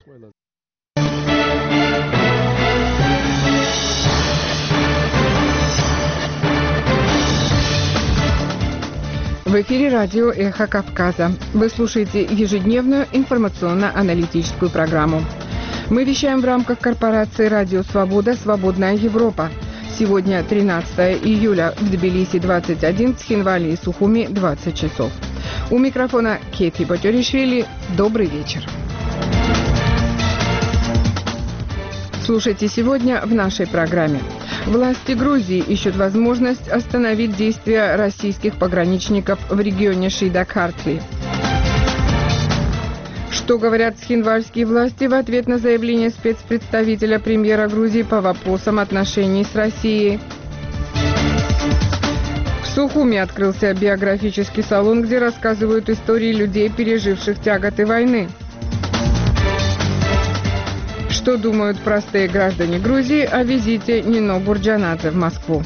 В эфире радио «Эхо Кавказа». Вы слушаете ежедневную информационно-аналитическую программу. Мы вещаем в рамках корпорации «Радио Свобода. Свободная Европа». Сегодня 13 июля, в Тбилиси 21, Цхинвале и Сухуми 20 часов. У микрофона Кефи Батюришвили. Добрый вечер. Слушайте сегодня в нашей программе. Власти Грузии ищут возможность остановить действия российских пограничников в регионе Шида-Картли. Что говорят цхинвальские власти в ответ на заявление спецпредставителя премьера Грузии по вопросам отношений с Россией? В Сухуми открылся биографический салон, где рассказывают истории людей, переживших тяготы войны. Что думают простые граждане Грузии о визите Нино Бурджанадзе в Москву?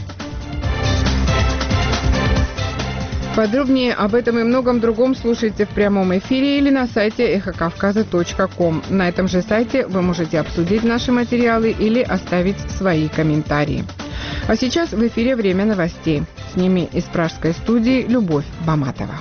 Подробнее об этом и многом другом слушайте в прямом эфире или на сайте эхокавказа.ком. На этом же сайте вы можете обсудить наши материалы или оставить свои комментарии. А сейчас в эфире время новостей. С ними из пражской студии Любовь Баматова.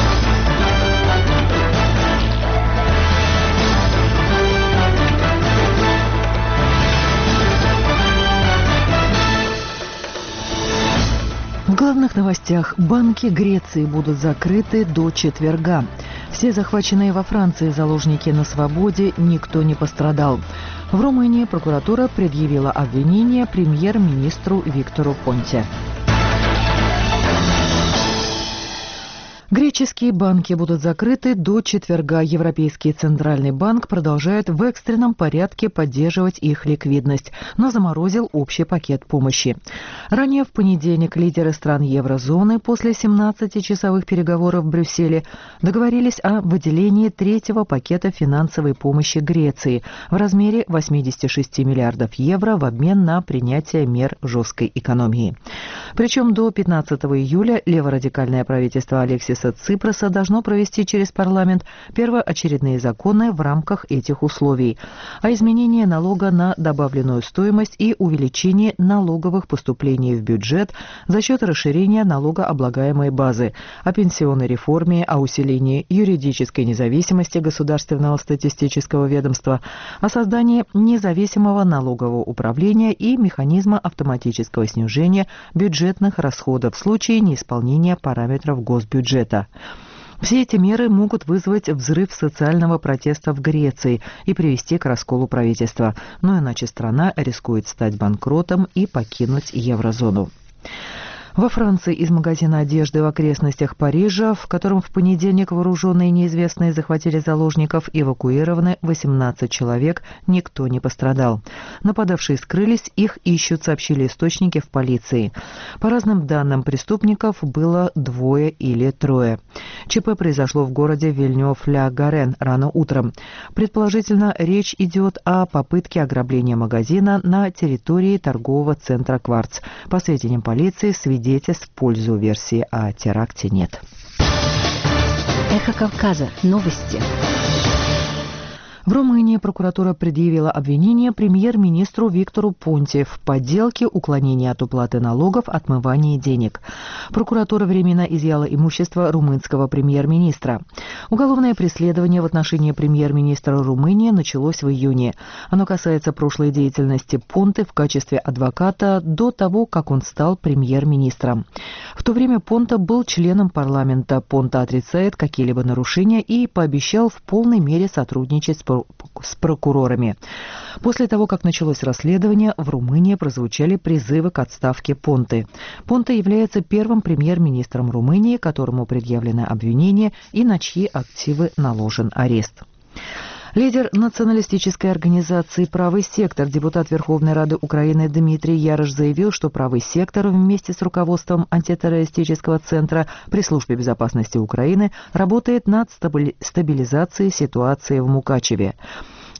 В главных новостях: банки Греции будут закрыты до четверга. Все захваченные во Франции заложники на свободе, никто не пострадал. В Румынии прокуратура предъявила обвинение премьер-министру Виктору Понте. Греческие банки будут закрыты до четверга. Европейский центральный банк продолжает в экстренном порядке поддерживать их ликвидность, но заморозил общий пакет помощи. Ранее в понедельник лидеры стран еврозоны после 17-часовых переговоров в Брюсселе договорились о выделении третьего пакета финансовой помощи Греции в размере 86 миллиардов евро в обмен на принятие мер жесткой экономии. Причем до 15 июля леворадикальное правительство Алексиса Ципроса должно провести через парламент первоочередные законы в рамках этих условий, а изменение налога на добавленную стоимость и увеличение налоговых поступлений в бюджет за счет расширения налогооблагаемой базы, о пенсионной реформе, о усилении юридической независимости Государственного статистического ведомства, о создании независимого налогового управления и механизма автоматического снижения бюджетных расходов в случае неисполнения параметров госбюджета. Все эти меры могут вызвать взрыв социального протеста в Греции и привести к расколу правительства, но иначе страна рискует стать банкротом и покинуть еврозону. Во Франции из магазина одежды в окрестностях Парижа, в котором в понедельник вооруженные неизвестные захватили заложников, эвакуированы 18 человек, никто не пострадал. Нападавшие скрылись, их ищут, сообщили источники в полиции. По разным данным, преступников было 2 или 3. ЧП произошло в городе Вильнёв-ля-Гарен рано утром. Предположительно, речь идет о попытке ограбления магазина на территории торгового центра «Кварц». По сведениям полиции, свидетельств в пользу версии о теракте нет. Эхо Кавказа. Новости. В Румынии прокуратура предъявила обвинение премьер-министру Виктору Понте в подделке, уклонении от уплаты налогов, отмывании денег. Прокуратура временно изъяла имущество румынского премьер-министра. Уголовное преследование в отношении премьер-министра Румынии началось в июне. Оно касается прошлой деятельности Понте в качестве адвоката до того, как он стал премьер-министром. В то время Понте был членом парламента. Понте отрицает какие-либо нарушения и пообещал в полной мере сотрудничать с прокурорами. После того, как началось расследование, в Румынии прозвучали призывы к отставке Понте. Понте является первым премьер-министром Румынии, которому предъявлено обвинение и на чьи активы наложен арест. Лидер националистической организации «Правый сектор», депутат Верховной Рады Украины Дмитрий Ярош заявил, что «Правый сектор» вместе с руководством антитеррористического центра при Службе безопасности Украины работает над стабилизацией ситуации в Мукачеве.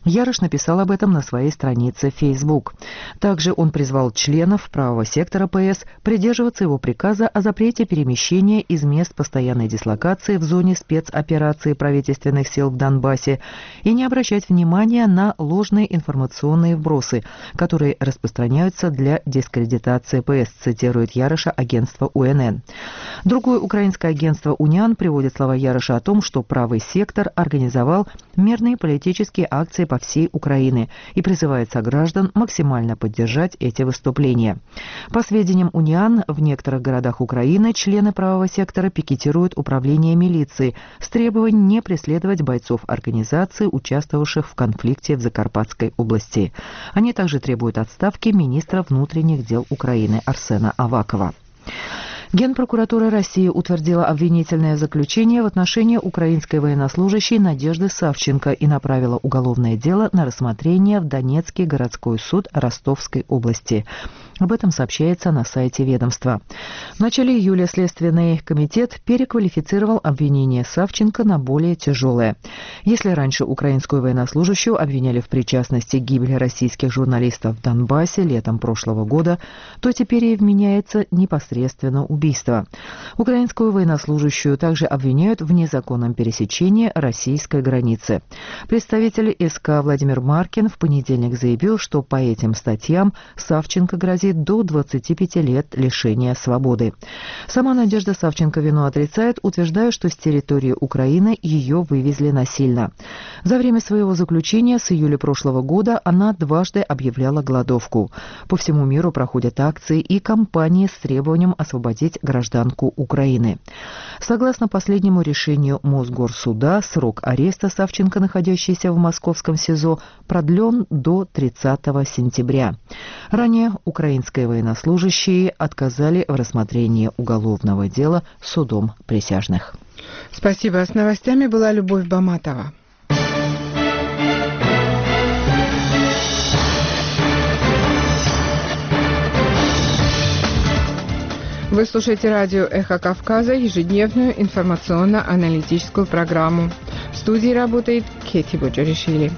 Ярош написал об этом на своей странице в Facebook. Также он призвал членов правого сектора ПС придерживаться его приказа о запрете перемещения из мест постоянной дислокации в зоне спецоперации правительственных сил в Донбассе и не обращать внимания на ложные информационные вбросы, которые распространяются для дискредитации ПС, цитирует Яроша агентство УНН. Другое украинское агентство УНИАН приводит слова Яроша о том, что правый сектор организовал мирные политические акции по всей Украине и призывает сограждан максимально поддержать эти выступления. По сведениям УНИАН, в некоторых городах Украины члены правого сектора пикетируют управление милиции с требованием не преследовать бойцов организации, участвовавших в конфликте в Закарпатской области. Они также требуют отставки министра внутренних дел Украины Арсена Авакова. Генпрокуратура России утвердила обвинительное заключение в отношении украинской военнослужащей Надежды Савченко и направила уголовное дело на рассмотрение в Донецкий городской суд Ростовской области. Об этом сообщается на сайте ведомства. В начале июля Следственный комитет переквалифицировал обвинение Савченко на более тяжелое. Если раньше украинскую военнослужащую обвиняли в причастности к гибели российских журналистов в Донбассе летом прошлого года, то теперь ей вменяется непосредственно убийство. Украинскую военнослужащую также обвиняют в незаконном пересечении российской границы. Представитель СК Владимир Маркин в понедельник заявил, что по этим статьям Савченко грозит до 25 лет лишения свободы. Сама Надежда Савченко вину отрицает, утверждая, что с территории Украины ее вывезли насильно. За время своего заключения с июля прошлого года она дважды объявляла голодовку. По всему миру проходят акции и кампании с требованием освободить гражданку Украины. Согласно последнему решению Мосгорсуда, срок ареста Савченко, находящейся в московском СИЗО, продлен до 30 сентября. Ранее украинские военнослужащие отказали в рассмотрении уголовного дела судом присяжных. Спасибо. С новостями была Любовь Баматова. Вы слушаете радио «Эхо Кавказа», ежедневную информационно-аналитическую программу. В студии работает Кети Боджаришвили.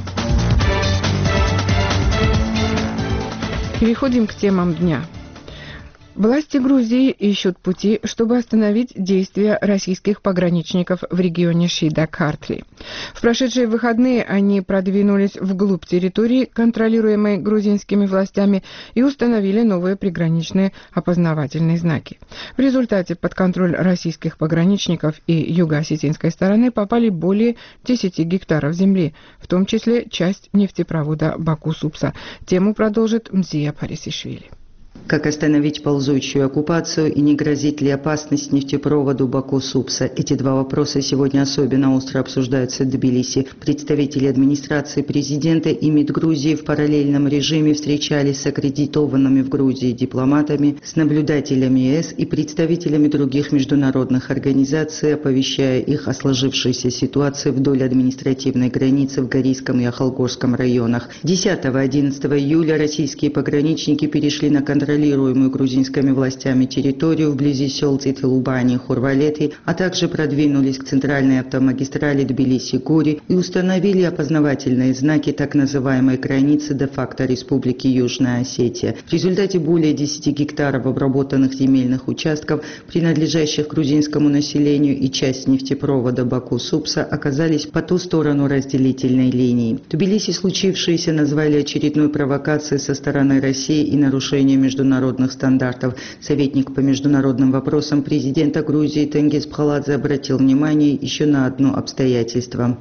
Переходим к темам дня. Власти Грузии ищут пути, чтобы остановить действия российских пограничников в регионе Шида-Картли. В прошедшие выходные они продвинулись вглубь территории, контролируемой грузинскими властями, и установили новые приграничные опознавательные знаки. В результате под контроль российских пограничников и юго-осетинской стороны попали более 10 гектаров земли, в том числе часть нефтепровода Баку-Супса. Тему продолжит Мзия Парисишвили. Как остановить ползущую оккупацию и не грозит ли опасность нефтепроводу Баку-Супса? Эти два вопроса сегодня особенно остро обсуждаются в Тбилиси. Представители администрации президента и МИД Грузии в параллельном режиме встречались с аккредитованными в Грузии дипломатами, с наблюдателями ЕС и представителями других международных организаций, оповещая их о сложившейся ситуации вдоль административной границы в Горийском и Ахалгорском районах. 10-11 июля российские пограничники перешли на контролируемую грузинскими властями территорию вблизи сел Цитилубани и Хурвалеты, а также продвинулись к центральной автомагистрали Тбилиси-Гури и установили опознавательные знаки так называемой границы де-факто Республики Южная Осетия. В результате более 10 гектаров обработанных земельных участков, принадлежащих грузинскому населению, и часть нефтепровода Баку-Супса оказались по ту сторону разделительной линии. В Тбилиси случившееся назвали очередной провокацией со стороны России и нарушением международных стандартов. Советник по международным вопросам президента Грузии Тенгиз Бхаладзе обратил внимание еще на одно обстоятельство.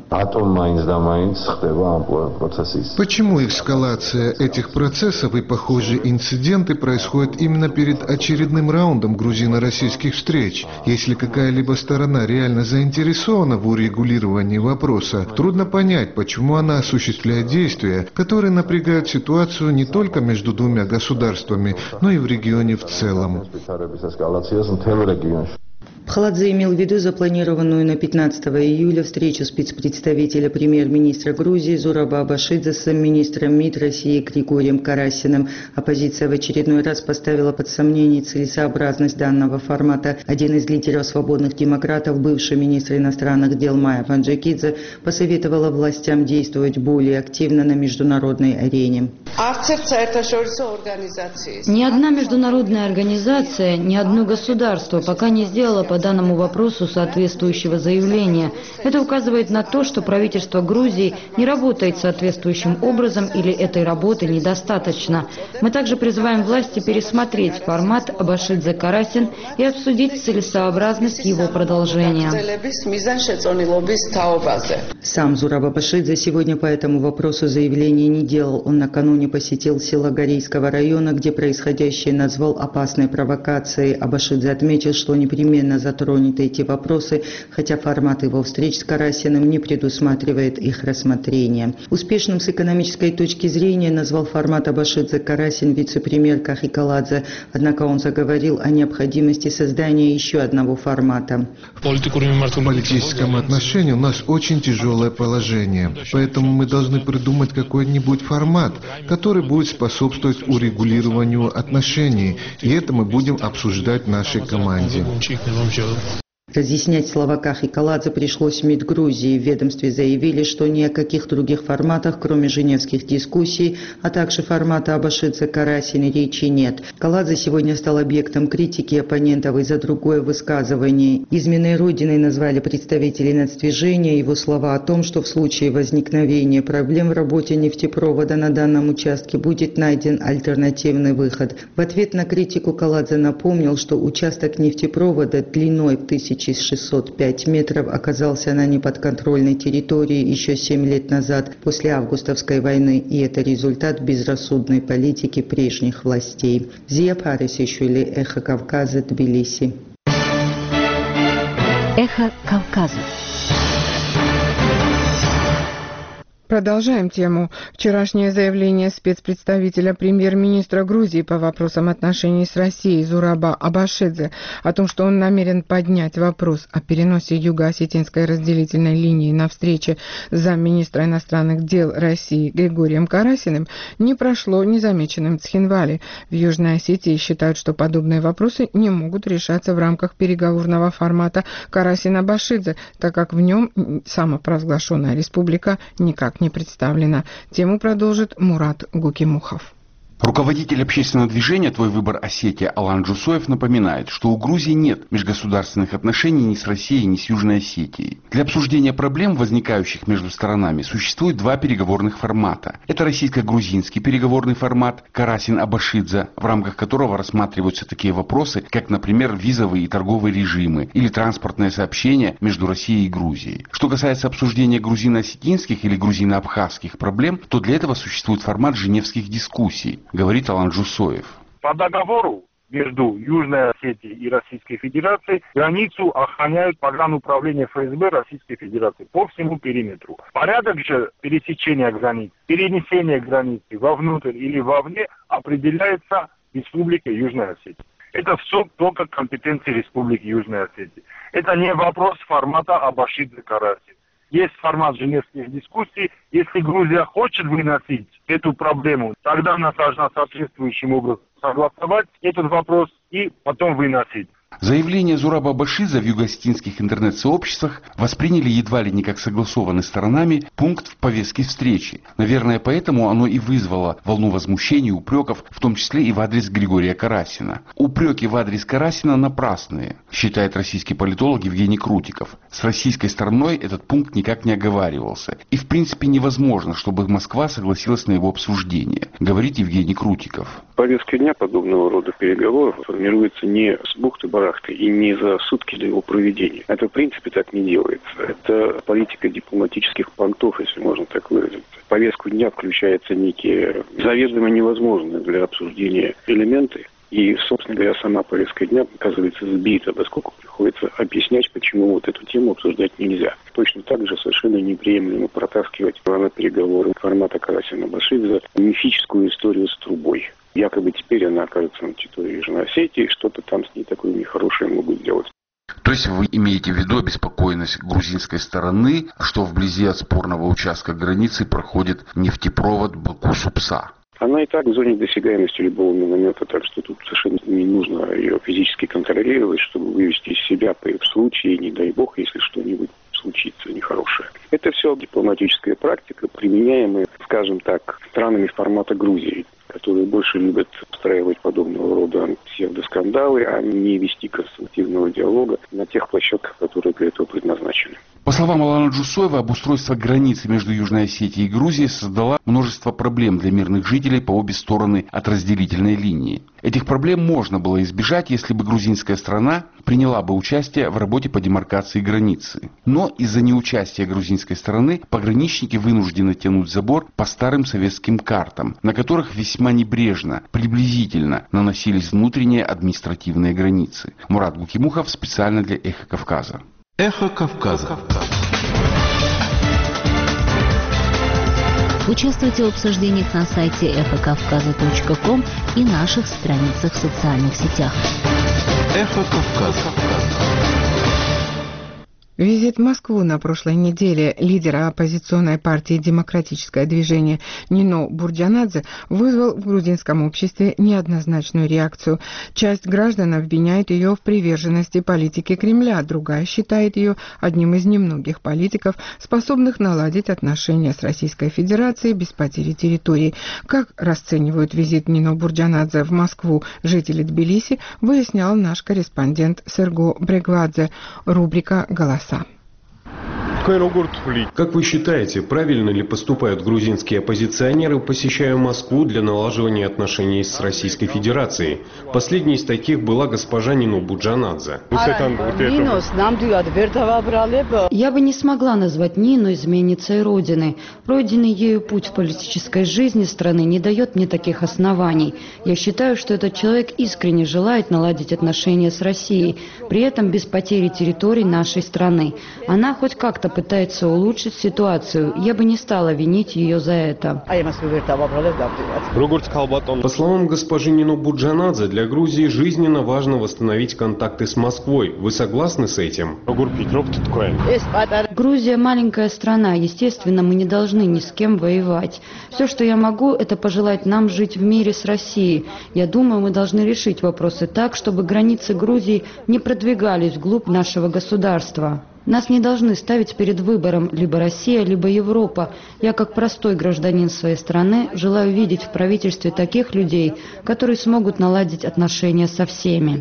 Почему эскалация этих процессов и похожие инциденты происходят именно перед очередным раундом грузино-российских встреч? Если какая-либо сторона реально заинтересована в урегулировании вопроса, трудно понять, почему она осуществляет действия, которые напрягают ситуацию не только между двумя государствами, но и в регионе в целом. Пхаладзе имел в виду запланированную на 15 июля встречу спецпредставителя премьер-министра Грузии Зураба Абашидзе с министром МИД России Григорием Карасиным. Оппозиция в очередной раз поставила под сомнение целесообразность данного формата. Один из лидеров свободных демократов, бывший министр иностранных дел Майя Ванджакидзе, посоветовала властям действовать более активно на международной арене. Ни одна международная организация, ни одно государство пока не сделало по данному вопросу соответствующего заявления. Это указывает на то, что правительство Грузии не работает соответствующим образом или этой работы недостаточно. Мы также призываем власти пересмотреть формат Абашидзе-Карасин и обсудить целесообразность его продолжения. Сам Зураб Абашидзе сегодня по этому вопросу заявления не делал. Он накануне посетил село Горейского района, где происходящее назвал опасной провокацией. Абашидзе отметил, что непременно затронет эти вопросы, хотя формат его встреч с Карасиным не предусматривает их рассмотрения. Успешным с экономической точки зрения назвал формат Абашидзе-Карасин вице-премьер Кахикаладзе, однако он заговорил о необходимости создания еще одного формата. В политическом отношении у нас очень тяжелое положение, поэтому мы должны придумать какой-нибудь формат, который будет способствовать урегулированию отношений, и это мы будем обсуждать в нашей команде. Разъяснять слова Кахикаладзе пришлось в МИД Грузии. В ведомстве заявили, что ни о каких других форматах, кроме женевских дискуссий, а также формата Абашидзе-Карасин, речи нет. Каладзе сегодня стал объектом критики оппонентов из-за другое высказывание. Изменой Родиной назвали представителей нацдвижения. Его слова о том, что в случае возникновения проблем в работе нефтепровода на данном участке будет найден альтернативный выход. В ответ на критику Каладзе напомнил, что участок нефтепровода длиной в 1605 метров оказался на неподконтрольной территории еще 7 лет назад, после августовской войны, и это результат безрассудной политики прежних властей. Зия Парисишвили, Эхо Кавказа, Тбилиси. Эхо Кавказа. Продолжаем тему. Вчерашнее заявление спецпредставителя премьер-министра Грузии по вопросам отношений с Россией Зураба Абашидзе о том, что он намерен поднять вопрос о переносе юго-осетинской разделительной линии на встрече с замминистра иностранных дел России Григорием Карасиным, не прошло незамеченным в Цхинвале. В Южной Осетии считают, что подобные вопросы не могут решаться в рамках переговорного формата Карасин-Абашидзе, так как в нем самопровозглашенная республика никак не представлена. Тему продолжит Мурат Гукимухов. Руководитель общественного движения «Твой выбор Осетия» Алан Джусоев напоминает, что у Грузии нет межгосударственных отношений ни с Россией, ни с Южной Осетией. Для обсуждения проблем, возникающих между сторонами, существует два переговорных формата. Это российско-грузинский переговорный формат Карасин-Абашидзе, в рамках которого рассматриваются такие вопросы, как, например, визовые и торговые режимы или транспортное сообщение между Россией и Грузией. Что касается обсуждения грузино-осетинских или грузино-абхазских проблем, то для этого существует формат женевских дискуссий, говорит Алан Джусоев. По договору между Южной Осетией и Российской Федерацией границу охраняют погрануправление ФСБ Российской Федерации по всему периметру. Порядок же пересечения границ, перенесения границы вовнутрь или вовне определяется Республикой Южной Осетии. Это все только компетенции Республики Южной Осетии. Это не вопрос формата Абашидзе-Карасин. Есть формат женевских дискуссий. Если Грузия хочет выносить эту проблему, тогда она должна соответствующим образом согласовать этот вопрос и потом выносить. Заявление Зураба Абашидзе в юго-осетинских интернет-сообществах восприняли едва ли не как согласованный сторонами пункт в повестке встречи. Наверное, поэтому оно и вызвало волну возмущений и упреков, в том числе и в адрес Григория Карасина. Упреки в адрес Карасина напрасные, считает российский политолог Евгений Крутиков. С российской стороной этот пункт никак не оговаривался. И в принципе невозможно, чтобы Москва согласилась на его обсуждение, говорит Евгений Крутиков. Повестка дня подобного рода переговоров формируется не с бухты-барахты и не за сутки до его проведения. Это в принципе так не делается. Это политика дипломатических понтов, если можно так выразиться. В повестку дня включаются некие заведомо невозможные для обсуждения элементы. И, собственно говоря, сама повестка дня оказывается сбита, поскольку приходится объяснять, почему вот эту тему обсуждать нельзя. Точно так же совершенно неприемлемо протаскивать на переговоры формата Карасина-Абашидзе мифическую историю с трубой. Якобы теперь она окажется на территории Южной Осетии, что-то там с ней такое нехорошее могут сделать. То есть вы имеете в виду обеспокоенность грузинской стороны, что вблизи от спорного участка границы проходит нефтепровод Баку-Супса? Она и так в зоне досягаемости любого миномета, так что тут совершенно не нужно ее физически контролировать, чтобы вывести из себя в случае, не дай бог, если что-нибудь случится нехорошее. Это все дипломатическая практика, применяемая, скажем так, странами формата Грузии, которые больше любят устраивать подобного рода псевдоскандалы, а не вести конструктивного диалога на тех площадках, которые для этого предназначены. По словам Алана Джусоева, обустройство границы между Южной Осетией и Грузией создало множество проблем для мирных жителей по обе стороны от разделительной линии. Этих проблем можно было избежать, если бы грузинская страна приняла бы участие в работе по демаркации границы. Но из-за неучастия грузинской стороны пограничники вынуждены тянуть забор по старым советским картам, на которых весьма небрежно, приблизительно наносились внутренние административные границы. Мурат Гукимухов специально для «Эхо Кавказа». Эхо Кавказа. Участвуйте в обсуждениях на сайте эхокавказа.ком и наших страницах в социальных сетях. Эхо Кавказа. Визит в Москву на прошлой неделе лидера оппозиционной партии «Демократическое движение» Нино Бурджанадзе вызвал в грузинском обществе неоднозначную реакцию. Часть граждан обвиняет ее в приверженности политике Кремля, другая считает ее одним из немногих политиков, способных наладить отношения с Российской Федерацией без потери территорий. Как расценивают визит Нино Бурджанадзе в Москву жители Тбилиси, выяснял наш корреспондент Серго Брегвадзе. Рубрика «Голос». Как вы считаете, правильно ли поступают грузинские оппозиционеры, посещая Москву для налаживания отношений с Российской Федерацией? Последней из таких была госпожа Нино Бурджанадзе. Я бы не смогла назвать Нину изменницей Родины. Пройденный ею путь в политической жизни страны не дает мне таких оснований. Я считаю, что этот человек искренне желает наладить отношения с Россией, при этом без потери территорий нашей страны. Она хоть как-то пытается улучшить ситуацию. Я бы не стала винить ее за это. По словам госпожи Нино Бурджанадзе, для Грузии жизненно важно восстановить контакты с Москвой. Вы согласны с этим? Грузия маленькая страна. Естественно, мы не должны ни с кем воевать. Все, что я могу, это пожелать нам жить в мире с Россией. Я думаю, мы должны решить вопросы так, чтобы границы Грузии не продвигались вглубь нашего государства. Нас не должны ставить перед выбором либо Россия, либо Европа. Я, как простой гражданин своей страны, желаю видеть в правительстве таких людей, которые смогут наладить отношения со всеми.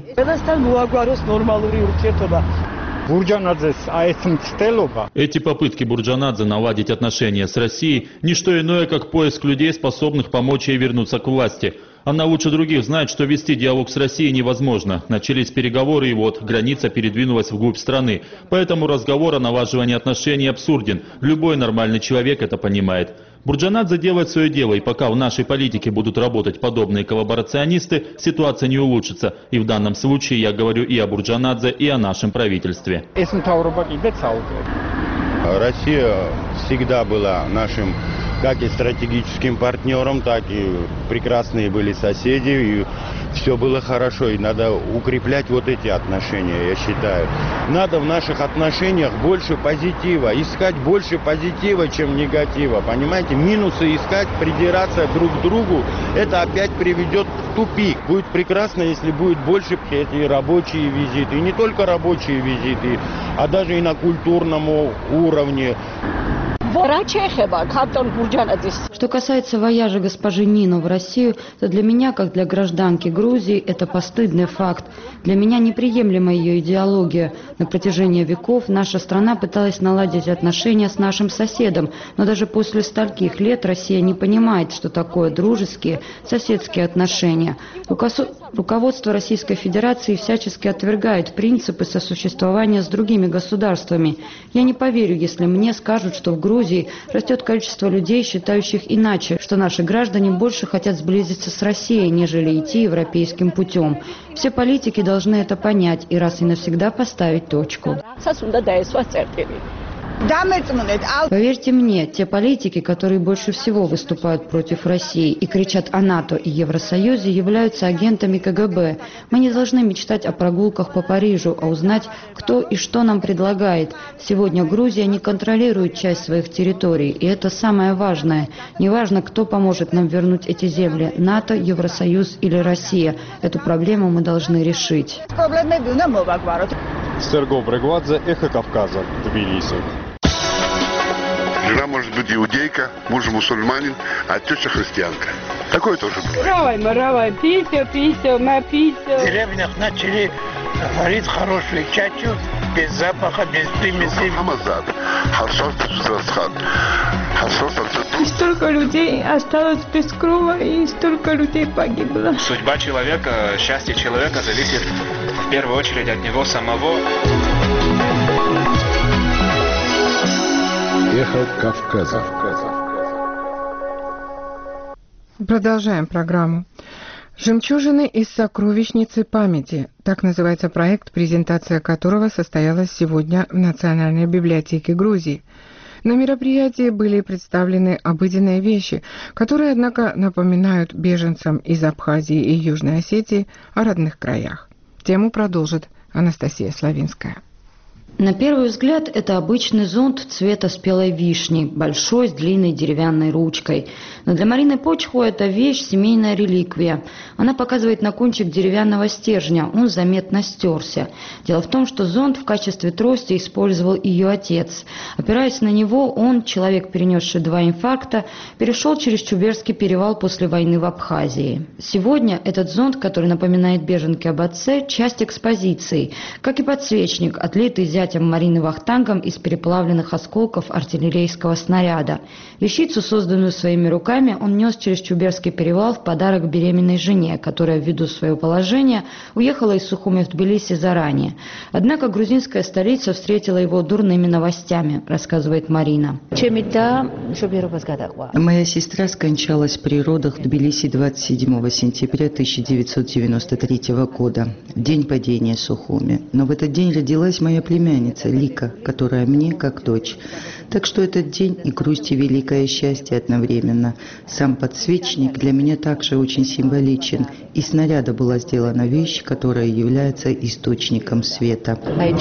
Эти попытки Бурджанадзе наладить отношения с Россией – не что иное, как поиск людей, способных помочь ей вернуться к власти. Она лучше других знает, что вести диалог с Россией невозможно. Начались переговоры, и вот граница передвинулась вглубь страны. Поэтому разговор о налаживании отношений абсурден. Любой нормальный человек это понимает. Бурджанадзе делает свое дело, и пока в нашей политике будут работать подобные коллаборационисты, ситуация не улучшится. И в данном случае я говорю и о Бурджанадзе, и о нашем правительстве. Россия всегда была нашим как и стратегическим партнером, так и прекрасные были соседи, и все было хорошо, и надо укреплять вот эти отношения, я считаю. Надо в наших отношениях больше позитива, искать больше позитива, чем негатива, понимаете? Минусы искать, придираться друг к другу, это опять приведет в тупик. Будет прекрасно, если будет больше эти рабочие визиты, и не только рабочие визиты, а даже и на культурном уровне. Что касается вояжа госпожи Нино в Россию, то для меня, как для гражданки Грузии, это постыдный факт. Для меня неприемлема ее идеология. На протяжении веков наша страна пыталась наладить отношения с нашим соседом, но даже после стольких лет Россия не понимает, что такое дружеские, соседские отношения. Руководство Российской Федерации всячески отвергает принципы сосуществования с другими государствами. Я не поверю, если мне скажут, что в Грузии растет количество людей, считающих иначе, что наши граждане больше хотят сблизиться с Россией, нежели идти европейским путем. Все политики должны это понять и раз и навсегда поставить точку. Поверьте мне, те политики, которые больше всего выступают против России и кричат о НАТО и Евросоюзе, являются агентами КГБ. Мы не должны мечтать о прогулках по Парижу, а узнать, кто и что нам предлагает. Сегодня Грузия не контролирует часть своих территорий, и это самое важное. Неважно, кто поможет нам вернуть эти земли – НАТО, Евросоюз или Россия. Эту проблему мы должны решить. Серго Брегвадзе, Эхо Кавказа, Тбилиси. Жена может быть иудейка, муж мусульманин, а теща христианка. Такое тоже бывает. В деревнях начали варить хорошую чачу, без запаха, без примесей. И столько людей осталось без крова, и столько людей погибло. Судьба человека, счастье человека зависит в первую очередь от него самого. Эхо Кавказа. Продолжаем программу. «Жемчужины из сокровищницы памяти». Так называется проект, презентация которого состоялась сегодня в Национальной библиотеке Грузии. На мероприятии были представлены обыденные вещи, которые, однако, напоминают беженцам из Абхазии и Южной Осетии о родных краях. Тему продолжит Анастасия Славинская. На первый взгляд, это обычный зонт цвета спелой вишни, большой, с длинной деревянной ручкой. Но для Марины Почху это вещь, семейная реликвия. Она показывает на кончик деревянного стержня, он заметно стерся. Дело в том, что зонт в качестве трости использовал ее отец. Опираясь на него, он, человек, перенесший 2 инфаркта, перешел через Чуберский перевал после войны в Абхазии. Сегодня этот зонт, который напоминает беженке об отце, часть экспозиции, как и подсвечник, отлитый зятем Марины Вахтангом из переплавленных осколков артиллерийского снаряда. Вещицу, созданную своими руками, он нес через Чуберский перевал в подарок беременной жене, которая, ввиду своего положения, уехала из Сухуми в Тбилиси заранее. Однако грузинская столица встретила его дурными новостями, рассказывает Марина. Моя сестра скончалась при родах в Тбилиси 27 сентября 1993 года, в день падения Сухуми. Но в этот день родилась моя племянница Лика, которая мне как дочь. Так что этот день и грусть, и великое счастье одновременно. Сам подсвечник для меня также очень символичен. Из снаряда была сделана вещь, которая является источником света.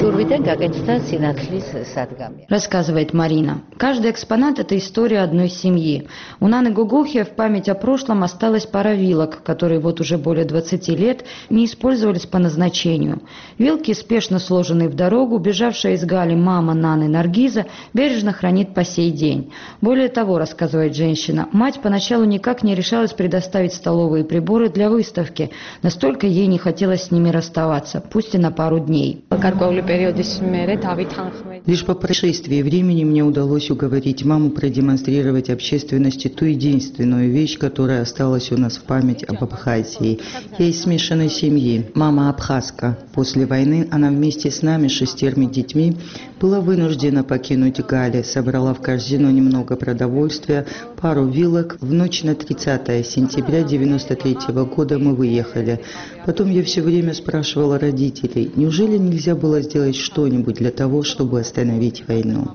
Рассказывает Марина. Каждый экспонат – это история одной семьи. У Наны Гугухи в память о прошлом осталась пара вилок, которые вот уже более 20 лет не использовались по назначению. Вилки, спешно сложенные в дорогу, бежавшая из Гали мама Наны Наргиза, бережно хранит по сей день. Более того, рассказывает женщина, мать поначалу никак не решалась предоставить столовые приборы для выставки. Настолько ей не хотелось с ними расставаться, пусть и на пару дней. Лишь по прошествии времени мне удалось уговорить маму продемонстрировать общественности ту единственную вещь, которая осталась у нас в память об Абхазии. Я из смешанной семьи. Мама абхазка. После войны она вместе с нами, 6 детьми, была вынуждена покинуть Гали, собрала в корзину немного продовольствия, пару вилок. В ночь на 30 сентября 1993 года мы выехали. Потом я все время спрашивала родителей, неужели нельзя было сделать что-нибудь для того, чтобы остановить войну?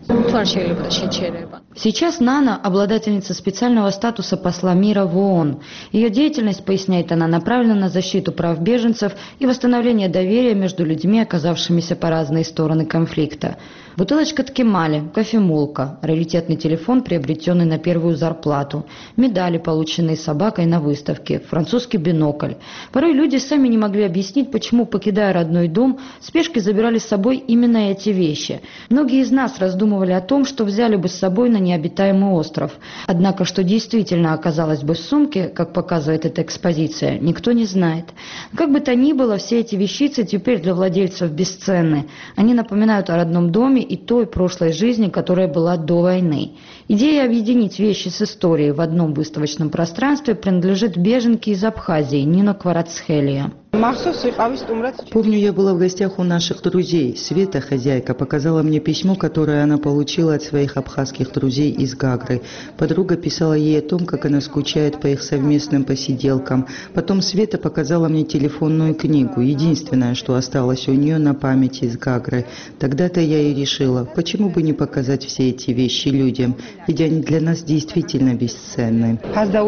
Сейчас Нана – обладательница специального статуса посла мира в ООН. Ее деятельность, поясняет она, направлена на защиту прав беженцев и восстановление доверия между людьми, оказавшимися по разные стороны конфликта. Бутылочка ткемали, кофемолка, раритетный телефон, приобретенный на первую зарплату, медали, полученные собакой на выставке, французский бинокль. Порой люди сами не могли объяснить, почему, покидая родной дом, в спешке забирали с собой именно эти вещи. Многие из нас раздумывали о том, что взяли бы с собой на необитаемый остров. Однако, что действительно оказалось бы в сумке, как показывает эта экспозиция, никто не знает. Как бы то ни было, все эти вещицы теперь для владельцев бесценны. Они напоминают о родном доме и той прошлой жизни, которая была до войны. Идея объединить вещи с историей в одном выставочном пространстве принадлежит беженке из Абхазии Нино Кварацхелия. Помню, я была в гостях у наших друзей. Света, хозяйка, показала мне письмо, которое она получила от своих абхазских друзей из Гагры. Подруга писала ей о том, как она скучает по их совместным посиделкам. Потом Света показала мне телефонную книгу, единственное, что осталось у нее на памяти из Гагры. Тогда-то я и решила, почему бы не показать все эти вещи людям, ведь они для нас действительно бесценны.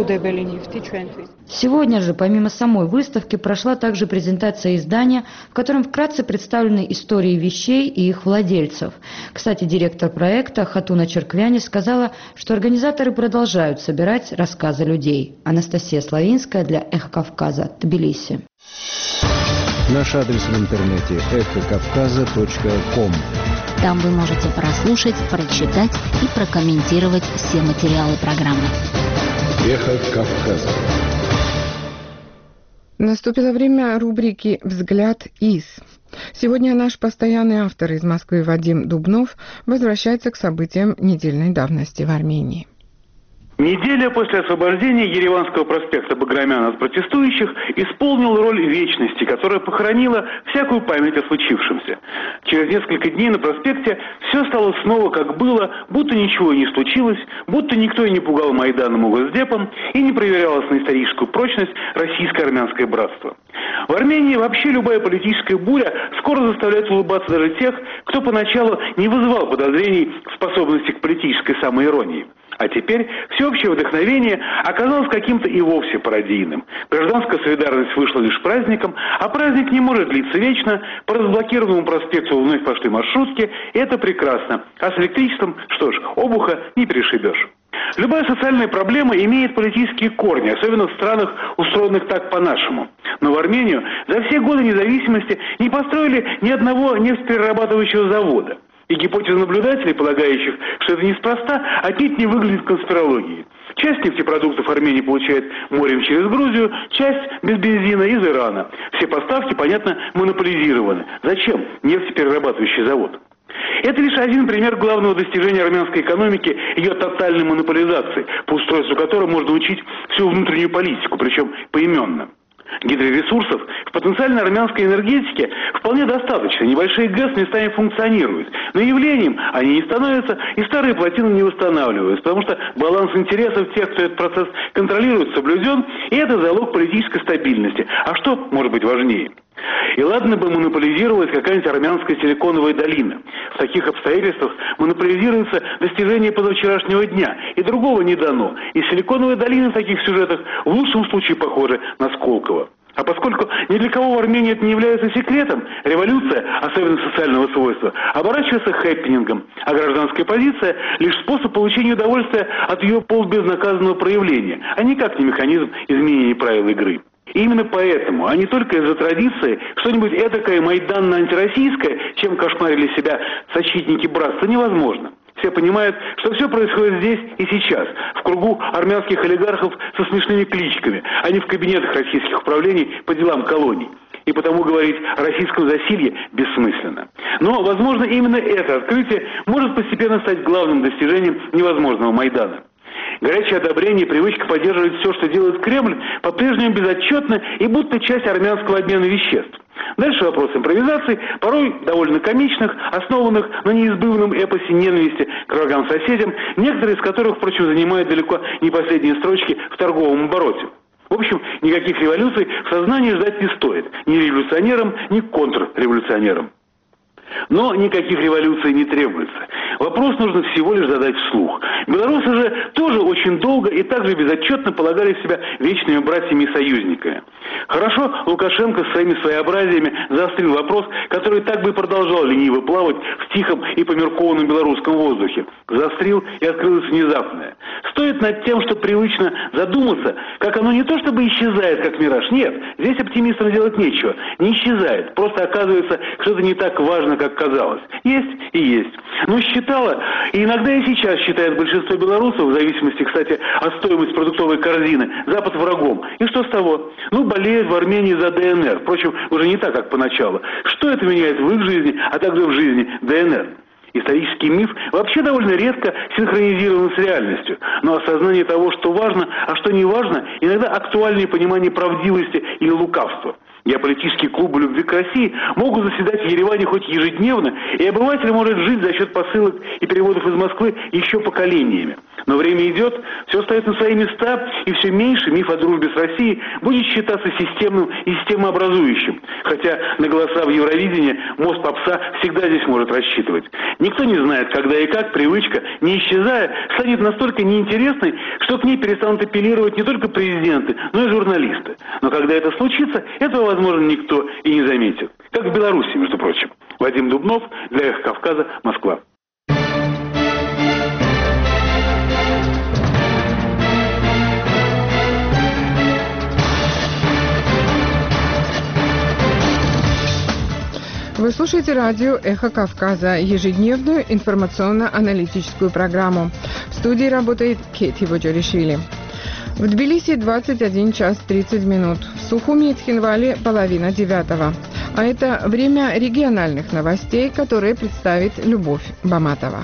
Сегодня же, помимо самой выставки, прошла также презентация издания, в котором вкратце представлены истории вещей и их владельцев. Кстати, директор проекта Хатуна Черквяни сказала, что организаторы продолжают собирать рассказы людей. Анастасия Славинская для «Эхо Кавказа», Тбилиси. Наш адрес в интернете эхокавказа.ком. Там вы можете прослушать, прочитать и прокомментировать все материалы программы. Эхо Кавказа. Наступило время рубрики «Взгляд из». Сегодня наш постоянный автор из Москвы Вадим Дубнов возвращается к событиям недельной давности в Армении. Неделя после освобождения Ереванского проспекта Баграмяна от протестующих исполнила роль вечности, которая похоронила всякую память о случившемся. Через несколько дней на проспекте все стало снова как было, будто ничего и не случилось, будто никто и не пугал Майданом и Госдепом и не проверялось на историческую прочность российско-армянское братство. В Армении вообще любая политическая буря скоро заставляет улыбаться даже тех, кто поначалу не вызывал подозрений в способности к политической самоиронии. А теперь всеобщее вдохновение оказалось каким-то и вовсе пародийным. Гражданская солидарность вышла лишь праздником, а праздник не может длиться вечно. По разблокированному проспекту вновь пошли маршрутки, и это прекрасно. А с электричеством, что ж, обуха не перешибешь. Любая социальная проблема имеет политические корни, особенно в странах, устроенных так по-нашему. Но в Армению за все годы независимости не построили ни одного нефтеперерабатывающего завода. И гипотеза наблюдателей, полагающих, что это неспроста, отнюдь не выглядит конспирологией. Часть нефтепродуктов Армения получает морем через Грузию, часть без бензина из Ирана. Все поставки, понятно, монополизированы. Зачем нефтеперерабатывающий завод? Это лишь один пример главного достижения армянской экономики, ее тотальной монополизации, по устройству которой можно учить всю внутреннюю политику, причем поименно. Гидроресурсов в потенциально армянской энергетике вполне достаточно. Небольшие ГЭС местами функционируют. Но явлением они не становятся, и старые плотины не восстанавливаются, потому что баланс интересов тех, кто этот процесс контролирует, соблюден, и это залог политической стабильности. А что может быть важнее? И ладно бы монополизировалась какая-нибудь армянская силиконовая долина. В таких обстоятельствах монополизируется достижение позавчерашнего дня, и другого не дано. И силиконовая долина в таких сюжетах в лучшем случае похожа на Сколково. А поскольку ни для кого в Армении это не является секретом, революция, особенно социального свойства, оборачивается хэппинингом, а гражданская позиция – лишь способ получения удовольствия от ее полбезнаказанного проявления, а никак не механизм изменения правил игры. И именно поэтому, а не только из-за традиции, что-нибудь эдакое майданно-антироссийское, чем кошмарили себя защитники братства, невозможно. Все понимают, что все происходит здесь и сейчас, в кругу армянских олигархов со смешными кличками, а не в кабинетах российских управлений по делам колоний. И потому говорить о российском засилье бессмысленно. Но, возможно, именно это открытие может постепенно стать главным достижением невозможного Майдана. Горячее одобрение и привычка поддерживать все, что делает Кремль, по-прежнему безотчетно и будто часть армянского обмена веществ. Дальше вопрос импровизаций, порой довольно комичных, основанных на неизбывном эпосе ненависти к врагам-соседям, некоторые из которых, впрочем, занимают далеко не последние строчки в торговом обороте. В общем, никаких революций в сознании ждать не стоит, ни революционерам, ни контрреволюционерам. Но никаких революций не требуется. Вопрос нужно всего лишь задать вслух. Белорусы же тоже очень долго и также безотчетно полагали себя вечными братьями и союзниками. Хорошо, Лукашенко с своими своеобразиями заострил вопрос, который так бы и продолжал лениво плавать в тихом и померкованном белорусском воздухе. Заострил и открылось внезапное. Стоит над тем, что привычно задуматься, как оно не то чтобы исчезает, как мираж. Нет, здесь оптимистам делать нечего. Не исчезает. Просто оказывается, что это не так важно, как казалось. Есть и есть. Но считала, и иногда и сейчас считает большинство белорусов, в зависимости, кстати, от стоимости продуктовой корзины, Запад врагом. И что с того? Ну, болеют в Армении за ДНР. Впрочем, уже не так, как поначалу. Что это меняет в их жизни, а также в жизни ДНР? Исторический миф вообще довольно редко синхронизирован с реальностью, но осознание того, что важно, а что не важно, иногда актуальнее понимание правдивости или лукавства. Геополитические клубы любви к России могут заседать в Ереване хоть ежедневно, и обыватель может жить за счет посылок и переводов из Москвы еще поколениями. Но время идет, все стоит на свои места, и все меньше миф о дружбе с Россией будет считаться системным и системообразующим. Хотя на голоса в Евровидении мост попса всегда здесь может рассчитывать. Никто не знает, когда и как привычка, не исчезая, станет настолько неинтересной, что к ней перестанут апеллировать не только президенты, но и журналисты. Но когда это случится, этого, возможно, никто и не заметит. Как в Беларуси, между прочим. Вадим Дубнов, для «Эхо Кавказа», Москва. Вы слушаете радио «Эхо Кавказа», ежедневную информационно-аналитическую программу. В студии работает Кети Воджаришвили. В Тбилиси 21 час 30 минут. В Сухуми и Цхинвале половина 9. А это время региональных новостей, которые представит Любовь Баматова.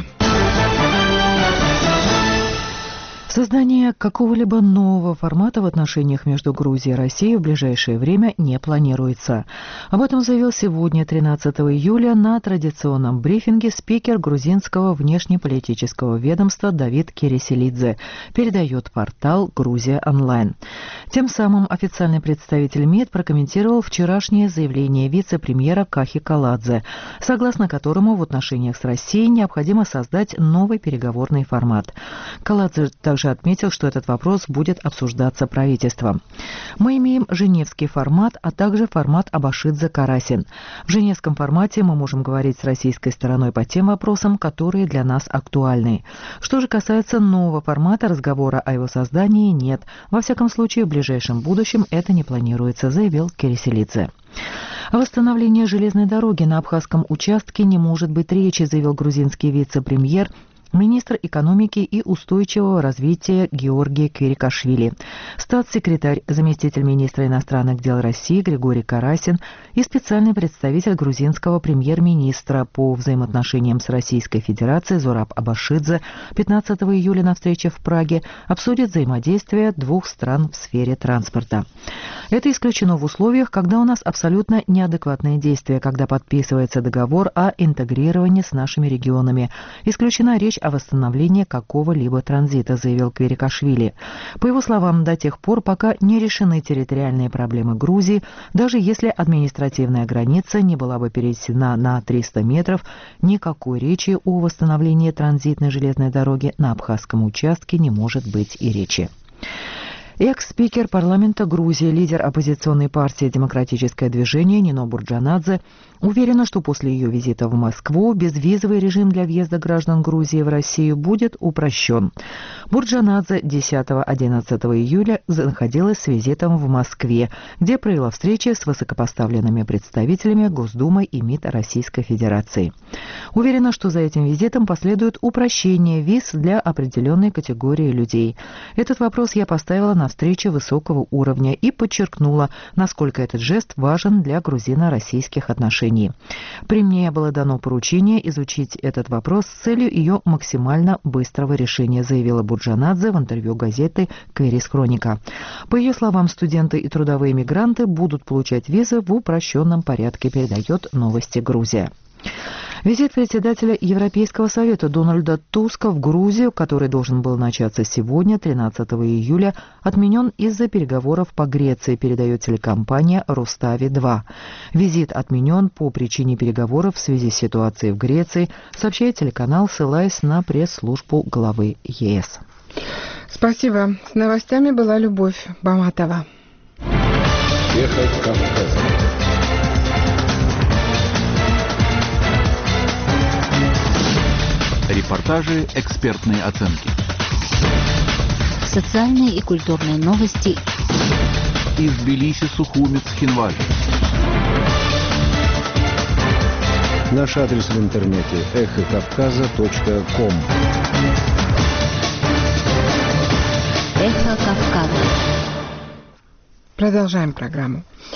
Создание какого-либо нового формата в отношениях между Грузией и Россией в ближайшее время не планируется. Об этом заявил сегодня, 13 июля, на традиционном брифинге спикер грузинского внешнеполитического ведомства Давид Кереселидзе, передает портал «Грузия онлайн». Тем самым официальный представитель МИД прокомментировал вчерашнее заявление вице-премьера Кахи Каладзе, согласно которому в отношениях с Россией необходимо создать новый переговорный формат. Каладзе также отметил, что этот вопрос будет обсуждаться правительством. Мы имеем женевский формат, а также формат Абашидзе-Карасин. В женевском формате мы можем говорить с российской стороной по тем вопросам, которые для нас актуальны. Что же касается нового формата, разговора о его создании нет. Во всяком случае, в ближайшем будущем это не планируется, заявил Кереселидзе. О восстановлении железной дороги на абхазском участке не может быть речи, заявил грузинский вице-премьер, министр экономики и устойчивого развития Георгий Кверикашвили. Статс-секретарь, заместитель министра иностранных дел России Григорий Карасин и специальный представитель грузинского премьер-министра по взаимоотношениям с Российской Федерацией Зураб Абашидзе 15 июля на встрече в Праге обсудят взаимодействие двух стран в сфере транспорта. Это исключено в условиях, когда у нас абсолютно неадекватные действия, когда подписывается договор о интегрировании с нашими регионами. Исключена речь о восстановлении какого-либо транзита, заявил Кверикашвили. По его словам, до тех пор, пока не решены территориальные проблемы Грузии, даже если административная граница не была бы пересечена на 300 метров, никакой речи о восстановлении транзитной железной дороги на абхазском участке не может быть и речи. Экс-спикер парламента Грузии, лидер оппозиционной партии «Демократическое движение» Нино Бурджанадзе уверена, что после ее визита в Москву безвизовый режим для въезда граждан Грузии в Россию будет упрощен. Бурджанадзе 10-11 июля находилась с визитом в Москве, где провела встречи с высокопоставленными представителями Госдумы и МИД Российской Федерации. Уверена, что за этим визитом последует упрощение виз для определенной категории людей. Этот вопрос я поставила на встрече высокого уровня и подчеркнула, насколько этот жест важен для грузино-российских отношений. При мне было дано поручение изучить этот вопрос с целью ее максимально быстрого решения, заявила Бурджанадзе в интервью газеты «Кэрис Хроника». По ее словам, студенты и трудовые мигранты будут получать визы в упрощенном порядке, передает «Новости Грузия». Визит председателя Европейского совета Дональда Туска в Грузию, который должен был начаться сегодня, 13 июля, отменен из-за переговоров по Греции, передает телекомпания «Рустави-2». Визит отменен по причине переговоров в связи с ситуацией в Греции, сообщает телеканал, ссылаясь на пресс-службу главы ЕС. Спасибо. С новостями была Любовь Баматова. Эхо Кавказа. Репортажи, экспертные оценки. Социальные и культурные новости. Из Тбилиси, Сухуми, Цхинвали. Наш адрес в интернете эхокавказа.ком. Эхо Кавказа. Продолжаем программу.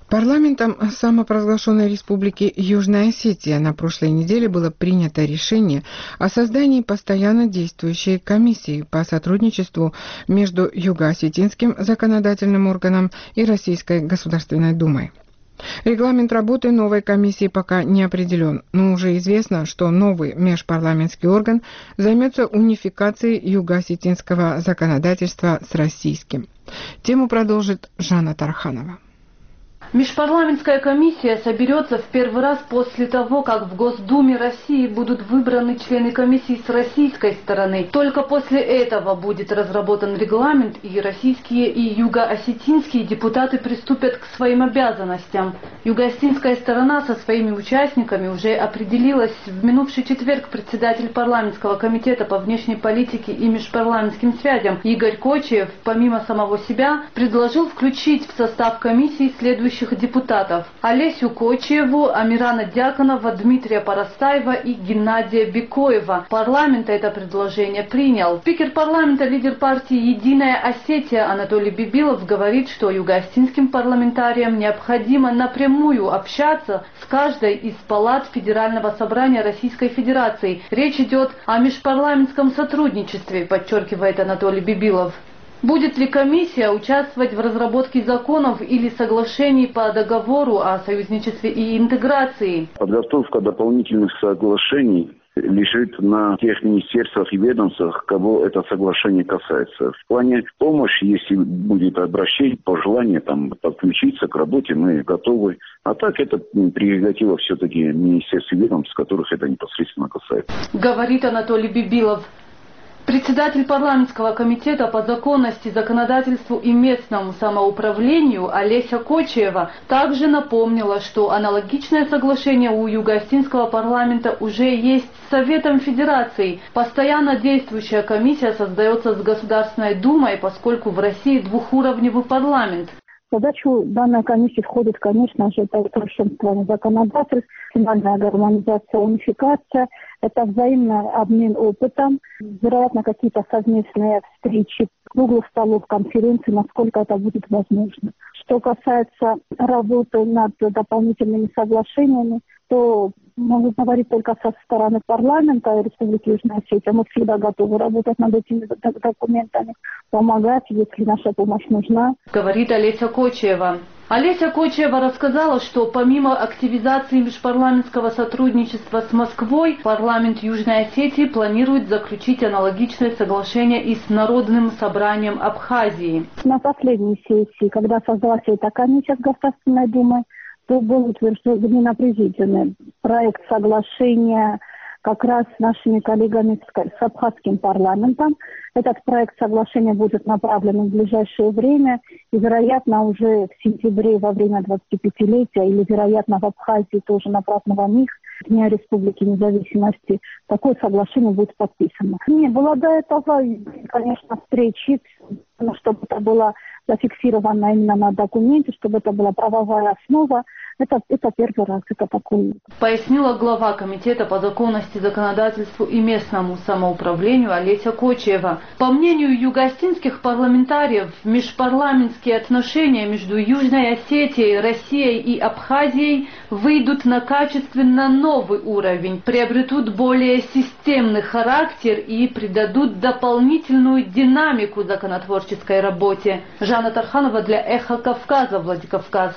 Парламентом самопровозглашенной республики Южная Осетия на прошлой неделе было принято решение о создании постоянно действующей комиссии по сотрудничеству между Юго-Осетинским законодательным органом и Российской Государственной Думой. Регламент работы новой комиссии пока не определен, но уже известно, что новый межпарламентский орган займется унификацией юго-осетинского законодательства с российским. Тему продолжит Жанна Тарханова. Межпарламентская комиссия соберется в первый раз после того, как в Госдуме России будут выбраны члены комиссии с российской стороны. Только после этого будет разработан регламент, и российские и юго-осетинские депутаты приступят к своим обязанностям. Юго-осетинская сторона со своими участниками уже определилась. В минувший четверг председатель парламентского комитета по внешней политике и межпарламентским связям Игорь Кочиев, помимо самого себя, предложил включить в состав комиссии следующих депутатов: Олесю Кочиеву, Амирана Дьяконова, Дмитрия Парастаева и Геннадия Бекоева. Парламент это предложение принял. Спикер парламента, лидер партии «Единая Осетия» Анатолий Бибилов говорит, что юго-осетинским парламентариям необходимо напрямую общаться с каждой из палат Федерального собрания Российской Федерации. Речь идет о межпарламентском сотрудничестве, подчеркивает Анатолий Бибилов. Будет ли комиссия участвовать в разработке законов или соглашений по договору о союзничестве и интеграции? Подготовка дополнительных соглашений лежит на тех министерствах и ведомствах, кого это соглашение касается. В плане помощи, если будет обращение, пожелание подключиться к работе, мы готовы. А так это прерогатива все-таки министерств и ведомств, которых это непосредственно касается. Говорит Анатолий Бибилов. Председатель парламентского комитета по законности, законодательству и местному самоуправлению Олеся Кочиева также напомнила, что аналогичное соглашение у юго-осетинского парламента уже есть с Советом Федерации. Постоянно действующая комиссия создается с Государственной Думой, поскольку в России двухуровневый парламент. В задачу данной комиссии входит, конечно же, это совершенствование законодательств, финальная гармонизация, унификация, это взаимный обмен опытом, вероятно, какие-то совместные встречи, круглых столов, конференций, насколько это будет возможно. Что касается работы над дополнительными соглашениями, то могу говорить только со стороны парламента Республики Южная Осетия. Мы всегда готовы работать над этими документами, помогать, если наша помощь нужна. Говорит Олеся Кочиева. Олеся Кочиева рассказала, что помимо активизации межпарламентского сотрудничества с Москвой, парламент Южной Осетии планирует заключить аналогичное соглашение и с Народным собранием Абхазии. На последней сессии, когда создалась эта комиссия с Государственной Думой, то был утвержден определенный проект соглашения как раз с нашими коллегами с абхазским парламентом. Этот проект соглашения будет направлен в ближайшее время, и, вероятно, уже в сентябре во время 25-летия, или, вероятно, в Абхазии тоже на праздновании Дня Республики Независимости, такое соглашение будет подписано. Не было до этого, конечно, встречи, чтобы это было зафиксировано именно на документе, чтобы это была правовая основа. Это первый раз, это такое. Пояснила глава Комитета по законности, законодательству и местному самоуправлению Олеся Кочиева. По мнению юго-осетинских парламентариев, межпарламентские отношения между Южной Осетией, Россией и Абхазией выйдут на качественно новый уровень, приобретут более системный характер и придадут дополнительную динамику законотворческой работе. Жанна Тарханова для «Эхо Кавказа», Владикавказ.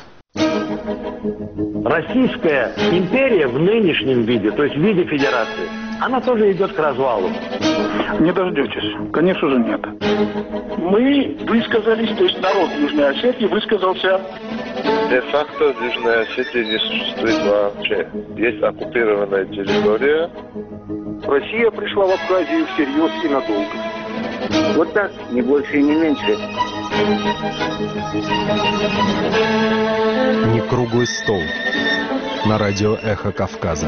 Российская империя в нынешнем виде, то есть в виде федерации, она тоже идет к развалу. Не дождетесь. Конечно же нет. Мы высказались, то есть народ Южной Осетии высказался. Де-факто в Южной Осетии не существует вообще. Есть оккупированная территория. Россия пришла в Абхазию всерьез и надолго. Вот так, не больше и не меньше. Не круглый стол. На радио «Эхо Кавказа».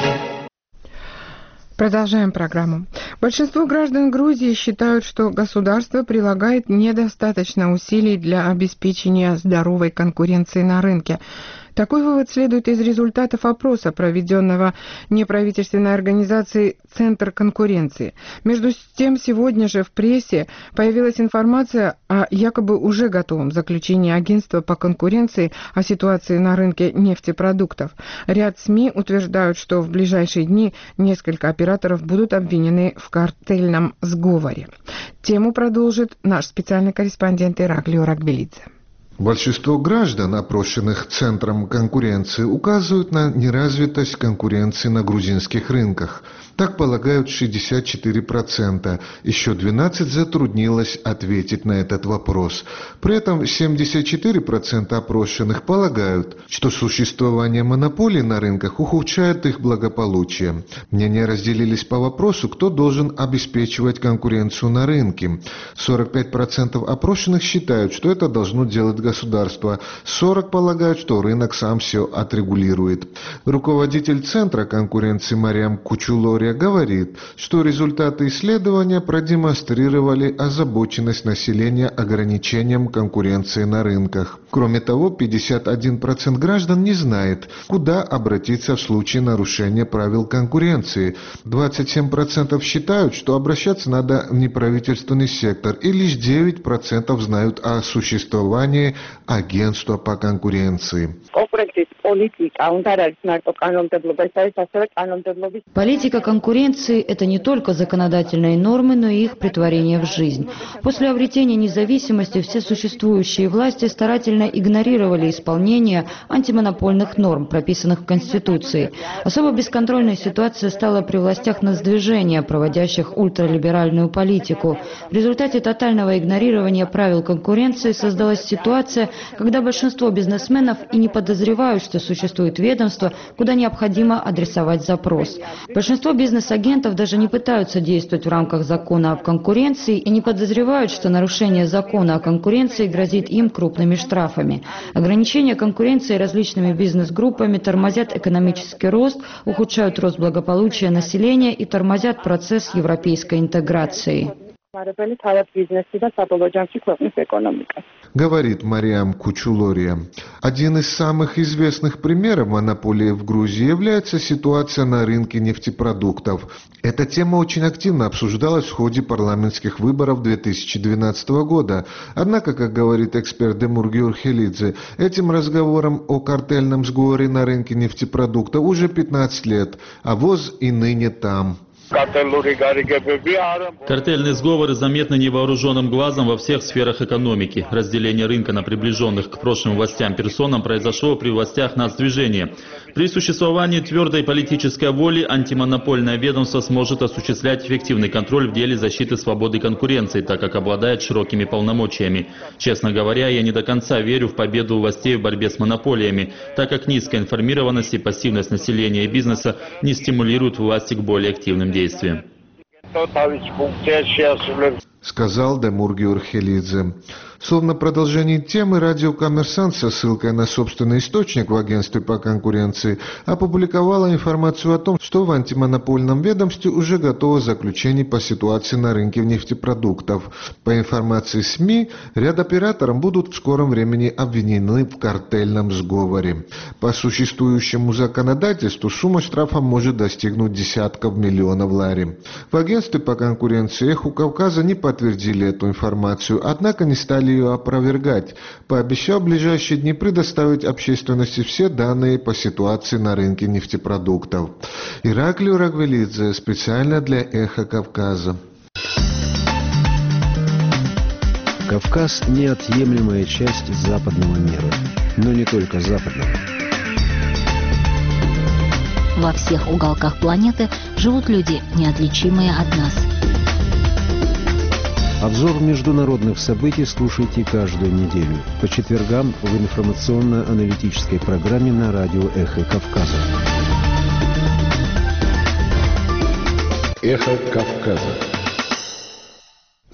Продолжаем программу. Большинство граждан Грузии считают, что государство прилагает недостаточно усилий для обеспечения здоровой конкуренции на рынке. Такой вывод следует из результатов опроса, проведенного неправительственной организацией «Центр конкуренции». Между тем, сегодня же в прессе появилась информация о якобы уже готовом заключении агентства по конкуренции о ситуации на рынке нефтепродуктов. Ряд СМИ утверждают, что в ближайшие дни несколько операторов будут обвинены в картельном сговоре. Тему продолжит наш специальный корреспондент Ираклио Рагвелидзе. Большинство граждан, опрошенных Центром конкуренции, указывают на неразвитость конкуренции на грузинских рынках. Так полагают 64%. Еще 12% затруднилось ответить на этот вопрос. При этом 74% опрошенных полагают, что существование монополий на рынках ухудшает их благополучие. Мнения разделились по вопросу, кто должен обеспечивать конкуренцию на рынке. 45% опрошенных считают, что это должно делать государство. 40% полагают, что рынок сам все отрегулирует. Руководитель Центра конкуренции Мариам Кучулория говорит, что результаты исследования продемонстрировали озабоченность населения ограничением конкуренции на рынках. Кроме того, 51% граждан не знает, куда обратиться в случае нарушения правил конкуренции. 27% считают, что обращаться надо в неправительственный сектор, и лишь 9% знают о существовании агентства по конкуренции. Политика конкуренции – это не только законодательные нормы, но и их претворение в жизнь. После обретения независимости все существующие власти старательно игнорировали исполнение антимонопольных норм, прописанных в Конституции. Особо бесконтрольной ситуацией стала при властях нацдвижения, проводящих ультралиберальную политику. В результате тотального игнорирования правил конкуренции создалась ситуация, когда большинство бизнесменов и не подозревают, что существует ведомство, куда необходимо адресовать запрос. Большинство бизнес-агентов даже не пытаются действовать в рамках закона о конкуренции и не подозревают, что нарушение закона о конкуренции грозит им крупными штрафами. Ограничения конкуренции различными бизнес-группами тормозят экономический рост, ухудшают рост благополучия населения и тормозят процесс европейской интеграции. Говорит Мариам Кучулория. Один из самых известных примеров монополии в Грузии является ситуация на рынке нефтепродуктов. Эта тема очень активно обсуждалась в ходе парламентских выборов 2012 года. Однако, как говорит эксперт Демур Георхелидзе, этим разговором о картельном сговоре на рынке нефтепродуктов уже 15 лет, а ВОЗ и ныне там. Картельные сговоры заметны невооруженным глазом во всех сферах экономики. Разделение рынка на приближенных к прошлым властям персонам произошло при властях нацдвижения. При существовании твердой политической воли антимонопольное ведомство сможет осуществлять эффективный контроль в деле защиты свободы конкуренции, так как обладает широкими полномочиями. Честно говоря, я не до конца верю в победу властей в борьбе с монополиями, так как низкая информированность и пассивность населения и бизнеса не стимулируют власти к более активным действиям. Сказал Демур Георхелидзе. Словно продолжение темы, радио «Коммерсант» со ссылкой на собственный источник в агентстве по конкуренции опубликовала информацию о том, что в антимонопольном ведомстве уже готово заключение по ситуации на рынке нефтепродуктов. По информации СМИ, ряд операторов будут в скором времени обвинены в картельном сговоре. По существующему законодательству сумма штрафа может достигнуть десятков миллионов лари. В агентстве по конкуренции «Эхо Кавказа» не подтвердили эту информацию, однако не стали ее опровергать, пообещав в ближайшие дни предоставить общественности все данные по ситуации на рынке нефтепродуктов. Ираклио Рагвелидзе, специально для «Эхо Кавказа». Кавказ – неотъемлемая часть западного мира, но не только западного. Во всех уголках планеты живут люди, неотличимые от нас. Обзор международных событий слушайте каждую неделю по четвергам в информационно-аналитической программе на радио «Эхо Кавказа». «Эхо Кавказа». К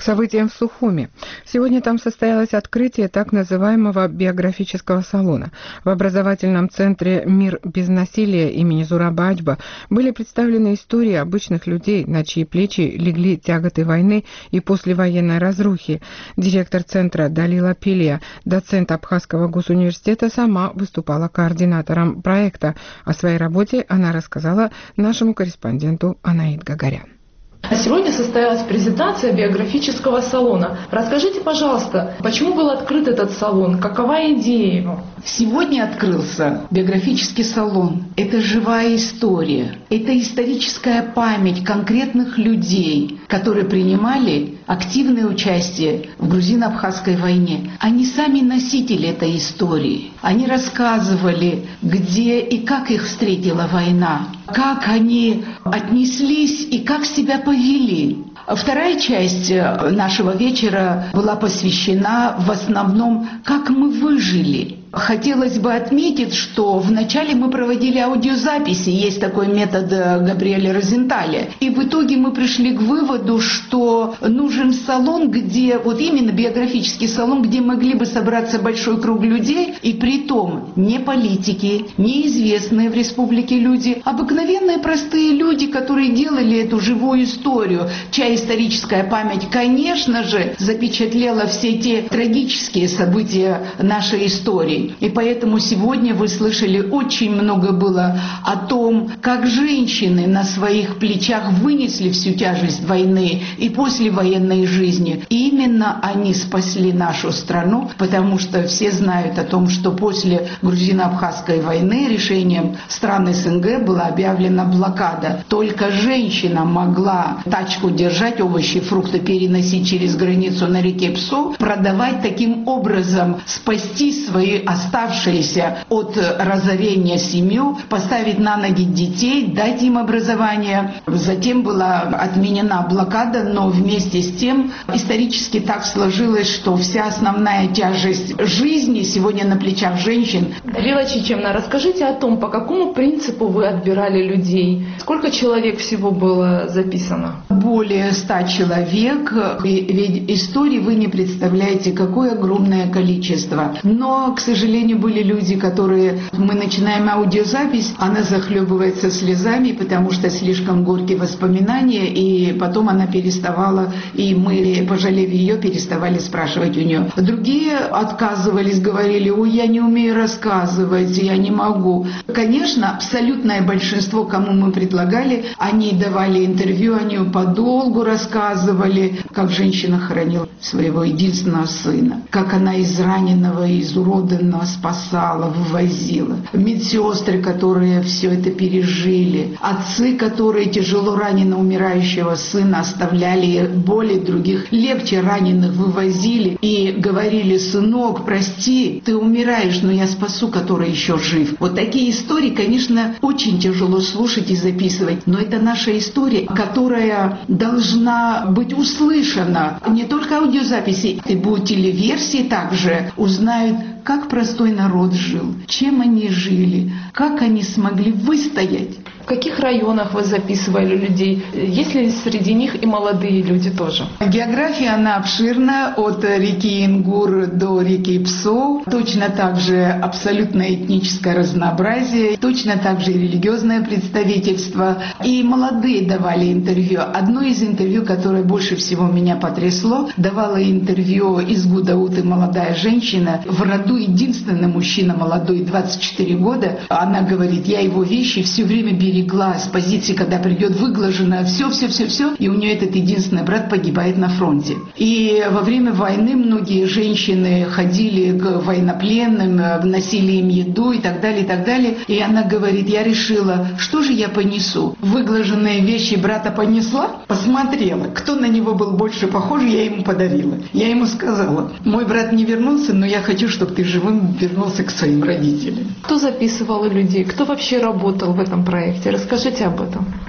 событиям в Сухуми. Сегодня там состоялось открытие так называемого биографического салона. В образовательном центре «Мир без насилия» имени Зурабаджба были представлены истории обычных людей, на чьи плечи легли тяготы войны и послевоенной разрухи. Директор центра Далила Пилия, доцент Абхазского госуниверситета, сама выступала координатором проекта. О своей работе она рассказала нашему корреспонденту Анаид Гагарян. Сегодня состоялась презентация биографического салона. Расскажите, пожалуйста, почему был открыт этот салон? Какова идея его? Сегодня открылся биографический салон. Это живая история. Это историческая память конкретных людей, которые принимали активное участие в грузино-абхазской войне. Они сами носители этой истории. Они рассказывали, где и как их встретила война, как они отнеслись и как себя повели. Вторая часть нашего вечера была посвящена в основном, как мы выжили. Хотелось бы отметить, что вначале мы проводили аудиозаписи, есть такой метод Габриэля Розенталя, и в итоге мы пришли к выводу, что нужен салон, где, вот именно биографический салон, где могли бы собраться большой круг людей, и притом не политики, не известные в республике люди, обыкновенные простые люди, которые делали эту живую историю, чья историческая память, конечно же, запечатлела все те трагические события нашей истории. И поэтому сегодня вы слышали, очень много было о том, как женщины на своих плечах вынесли всю тяжесть войны и послевоенной жизни. И именно они спасли нашу страну, потому что все знают о том, что после грузино-абхазской войны решением стран СНГ была объявлена блокада. Только женщина могла тачку держать, овощи, фрукты переносить через границу на реке Псо, продавать, таким образом спасти свои оставшиеся от разорения семью, поставить на ноги детей, дать им образование. Затем была отменена блокада, но вместе с тем исторически так сложилось, что вся основная тяжесть жизни сегодня на плечах женщин. Далила Чичевна, расскажите о том, по какому принципу вы отбирали людей? Сколько человек всего было записано? Более 100 человек. Ведь истории вы не представляете, какое огромное количество. Но, к сожалению, были люди, которые... Мы начинаем аудиозапись, она захлебывается слезами, потому что слишком горькие воспоминания, и потом она переставала, и мы, пожалев ее, переставали спрашивать у нее. Другие отказывались, говорили: ой, я не умею рассказывать, я не могу. Конечно, абсолютное большинство, кому мы предлагали, они давали интервью, они подолгу рассказывали, как женщина хоронила своего единственного сына, как она израненного, изуродованного спасала, вывозила. Медсестры, которые все это пережили. Отцы, которые тяжело раненого умирающего сына оставляли, более других легче раненых вывозили и говорили: сынок, прости, ты умираешь, но я спасу, который еще жив. Вот такие истории, конечно, очень тяжело слушать и записывать, но это наша история, которая должна быть услышана. Не только аудиозаписи, и будут телеверсии также, узнают, как простой народ жил, чем они жили, как они смогли выстоять. В каких районах вы записывали людей? Есть ли среди них и молодые люди тоже? География, она обширна, от реки Ингур до реки Псо. Точно так же абсолютное этническое разнообразие, точно так же и религиозное представительство. И молодые давали интервью. Одно из интервью, которое больше всего меня потрясло, давала интервью из Гудауты молодая женщина, в роду единственный мужчина молодой, 24 года. Она говорит: я его вещи все время берегла с позиции, когда придет выглаженное, все, и у нее этот единственный брат погибает на фронте. И во время войны многие женщины ходили к военнопленным, носили им еду и так далее. И она говорит: я решила, что же я понесу? Выглаженные вещи брата понесла, посмотрела, кто на него был больше похож, я ему подарила. Я ему сказала: мой брат не вернулся, но я хочу, чтобы ты живым вернулся к своим родителям. Кто записывал людей? Кто вообще работал в этом проекте? Расскажите об этом.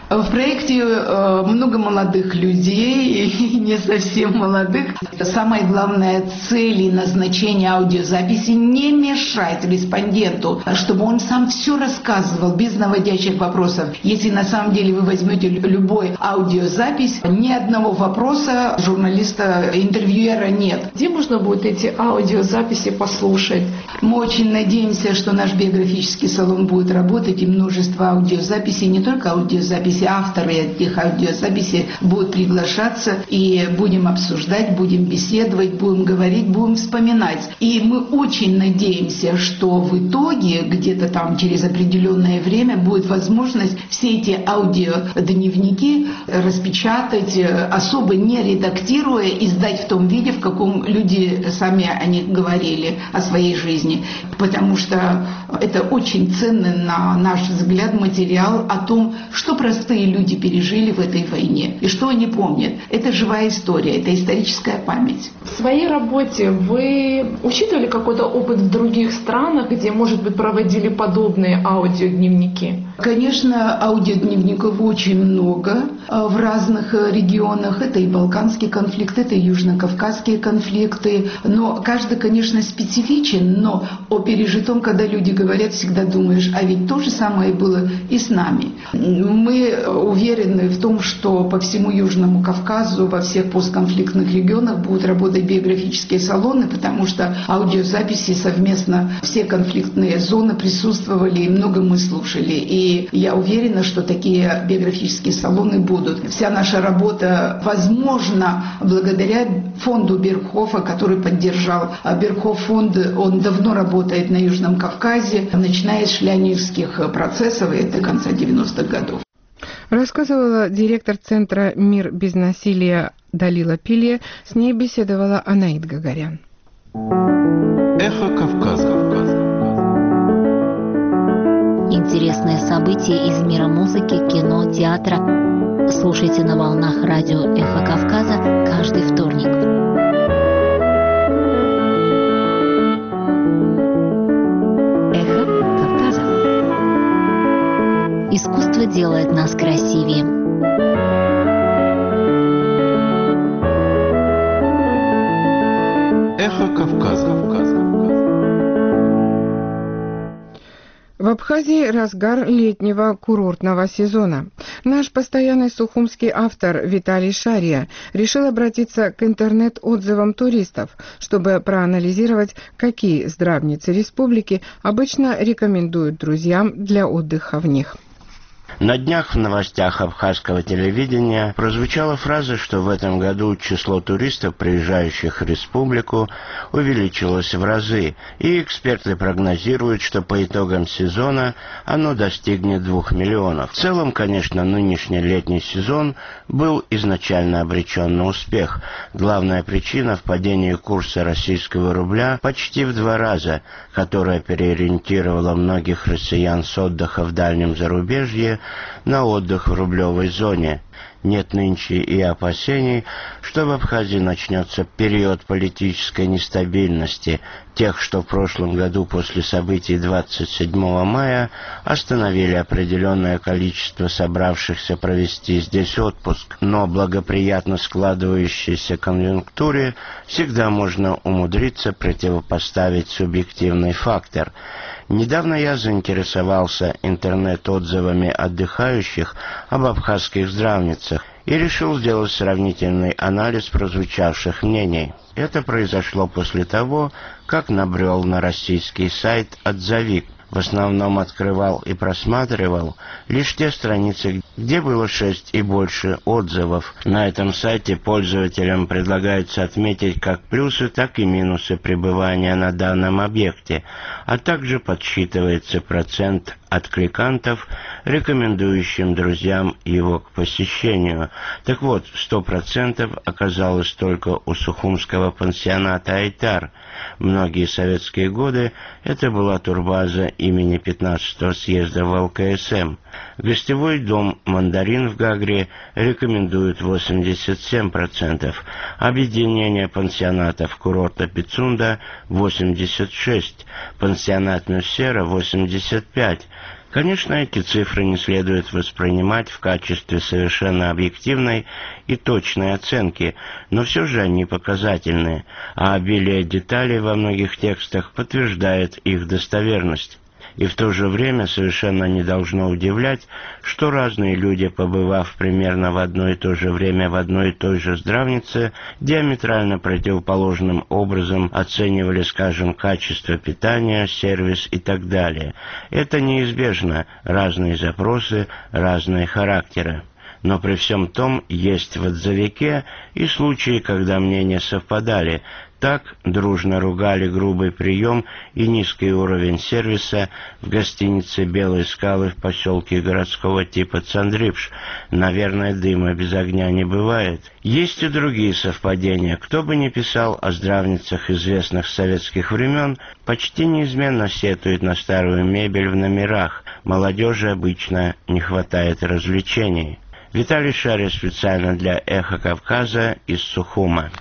В проекте много молодых людей и не совсем молодых. Самая главная цель и назначение аудиозаписи — не мешать респонденту, чтобы он сам все рассказывал без наводящих вопросов. Если на самом деле вы возьмете любой аудиозапись, ни одного вопроса журналиста, интервьюера нет. Где можно будет эти аудиозаписи послушать? Мы очень надеемся, что наш биографический салон будет работать, и множество аудиозаписей, не только аудиозаписи, авторы этих аудиозаписей будут приглашаться, и будем обсуждать, будем беседовать, будем говорить, будем вспоминать. И мы очень надеемся, что в итоге, где-то там через определенное время, будет возможность все эти аудиодневники распечатать, особо не редактируя, и сдать в том виде, в каком люди сами о них говорили, о своей жизни. Потому что это очень ценный, на наш взгляд, материал о том, что простые люди пережили в этой войне и что они помнят. Это живая история, это историческая память. В своей работе вы учитывали какой-то опыт в других странах, где, может быть, проводили подобные аудиодневники? Конечно, аудиодневников очень много в разных регионах. Это и Балканский конфликт, это и Южно-Кавказские конфликты. Но каждый, конечно, специфичен, но о пережитом, когда люди говорят, всегда думаешь, а ведь то же самое было и с нами. Мы уверены в том, что по всему Южному Кавказу, во всех постконфликтных регионах будут работать биографические салоны, потому что аудиозаписи совместно все конфликтные зоны присутствовали, и много мы слушали. И я уверена, что такие биографические салоны будут. Вся наша работа возможна благодаря фонду Бергхофа, который поддержал. Бергхоф фонд, он давно работает на Южном Кавказе, начиная с шляневских процессов, и это конца 90-х годов. Рассказывала директор Центра «Мир без насилия» Далила Пилья. С ней беседовала Анаит Гагарян. Эхо Кавказа. Интересные события из мира музыки, кино, театра. Слушайте на волнах радио «Эхо Кавказа» каждый вторник. Эхо Кавказа. Искусство делает нас красивее. Эхо Кавказа. В Абхазии разгар летнего курортного сезона. Наш постоянный сухумский автор Виталий Шария решил обратиться к интернет-отзывам туристов, чтобы проанализировать, какие здравницы республики обычно рекомендуют друзьям для отдыха в них. На днях в новостях абхазского телевидения прозвучала фраза, что в этом году число туристов, приезжающих в республику, увеличилось в разы, и эксперты прогнозируют, что по итогам сезона оно достигнет 2 миллионов. В целом, конечно, нынешний летний сезон был изначально обречен на успех. Главная причина в падении курса российского рубля почти в 2 раза, которая переориентировала многих россиян с отдыха в дальнем зарубежье на отдых в рублевой зоне. Нет нынче и опасений, что в Абхазии начнется период политической нестабильности, тех, что в прошлом году после событий 27 мая остановили определенное количество собравшихся провести здесь отпуск. Но благоприятно складывающейся конъюнктуре всегда можно умудриться противопоставить субъективный фактор. Недавно я заинтересовался интернет-отзывами отдыхающих об абхазских здравницах и решил сделать сравнительный анализ прозвучавших мнений. Это произошло после того, как набрел на российский сайт «Отзовик». В основном открывал и просматривал лишь те страницы, где было 6 и больше отзывов. На этом сайте пользователям предлагается отметить как плюсы, так и минусы пребывания на данном объекте, а также подсчитывается процент откликантов, рекомендующим друзьям его к посещению. Так вот, 100% оказалось только у сухумского пансионата «Айтар». Многие советские годы это была турбаза имени 15-го съезда в ЛКСМ. Гостевой дом «Мандарин» в Гагре рекомендуют 87%, объединение пансионатов курорта Пицунда 86%, пансионат Мюссера 85%, Конечно, эти цифры не следует воспринимать в качестве совершенно объективной и точной оценки, но все же они показательные, а обилие деталей во многих текстах подтверждает их достоверность. И в то же время совершенно не должно удивлять, что разные люди, побывав примерно в одно и то же время в одной и той же здравнице, диаметрально противоположным образом оценивали, скажем, качество питания, сервис и так далее. Это неизбежно, разные запросы, разные характеры. Но при всем том есть в отзывике и случаи, когда мнения совпадали. Так дружно ругали грубый прием и низкий уровень сервиса в гостинице «Белые скалы» в поселке городского типа Цандрипш. Наверное, дыма без огня не бывает. Есть и другие совпадения. Кто бы ни писал о здравницах известных советских времен, почти неизменно сетует на старую мебель в номерах. Молодежи обычно не хватает развлечений. Виталий Шарин специально для «Эхо Кавказа» из Сухума.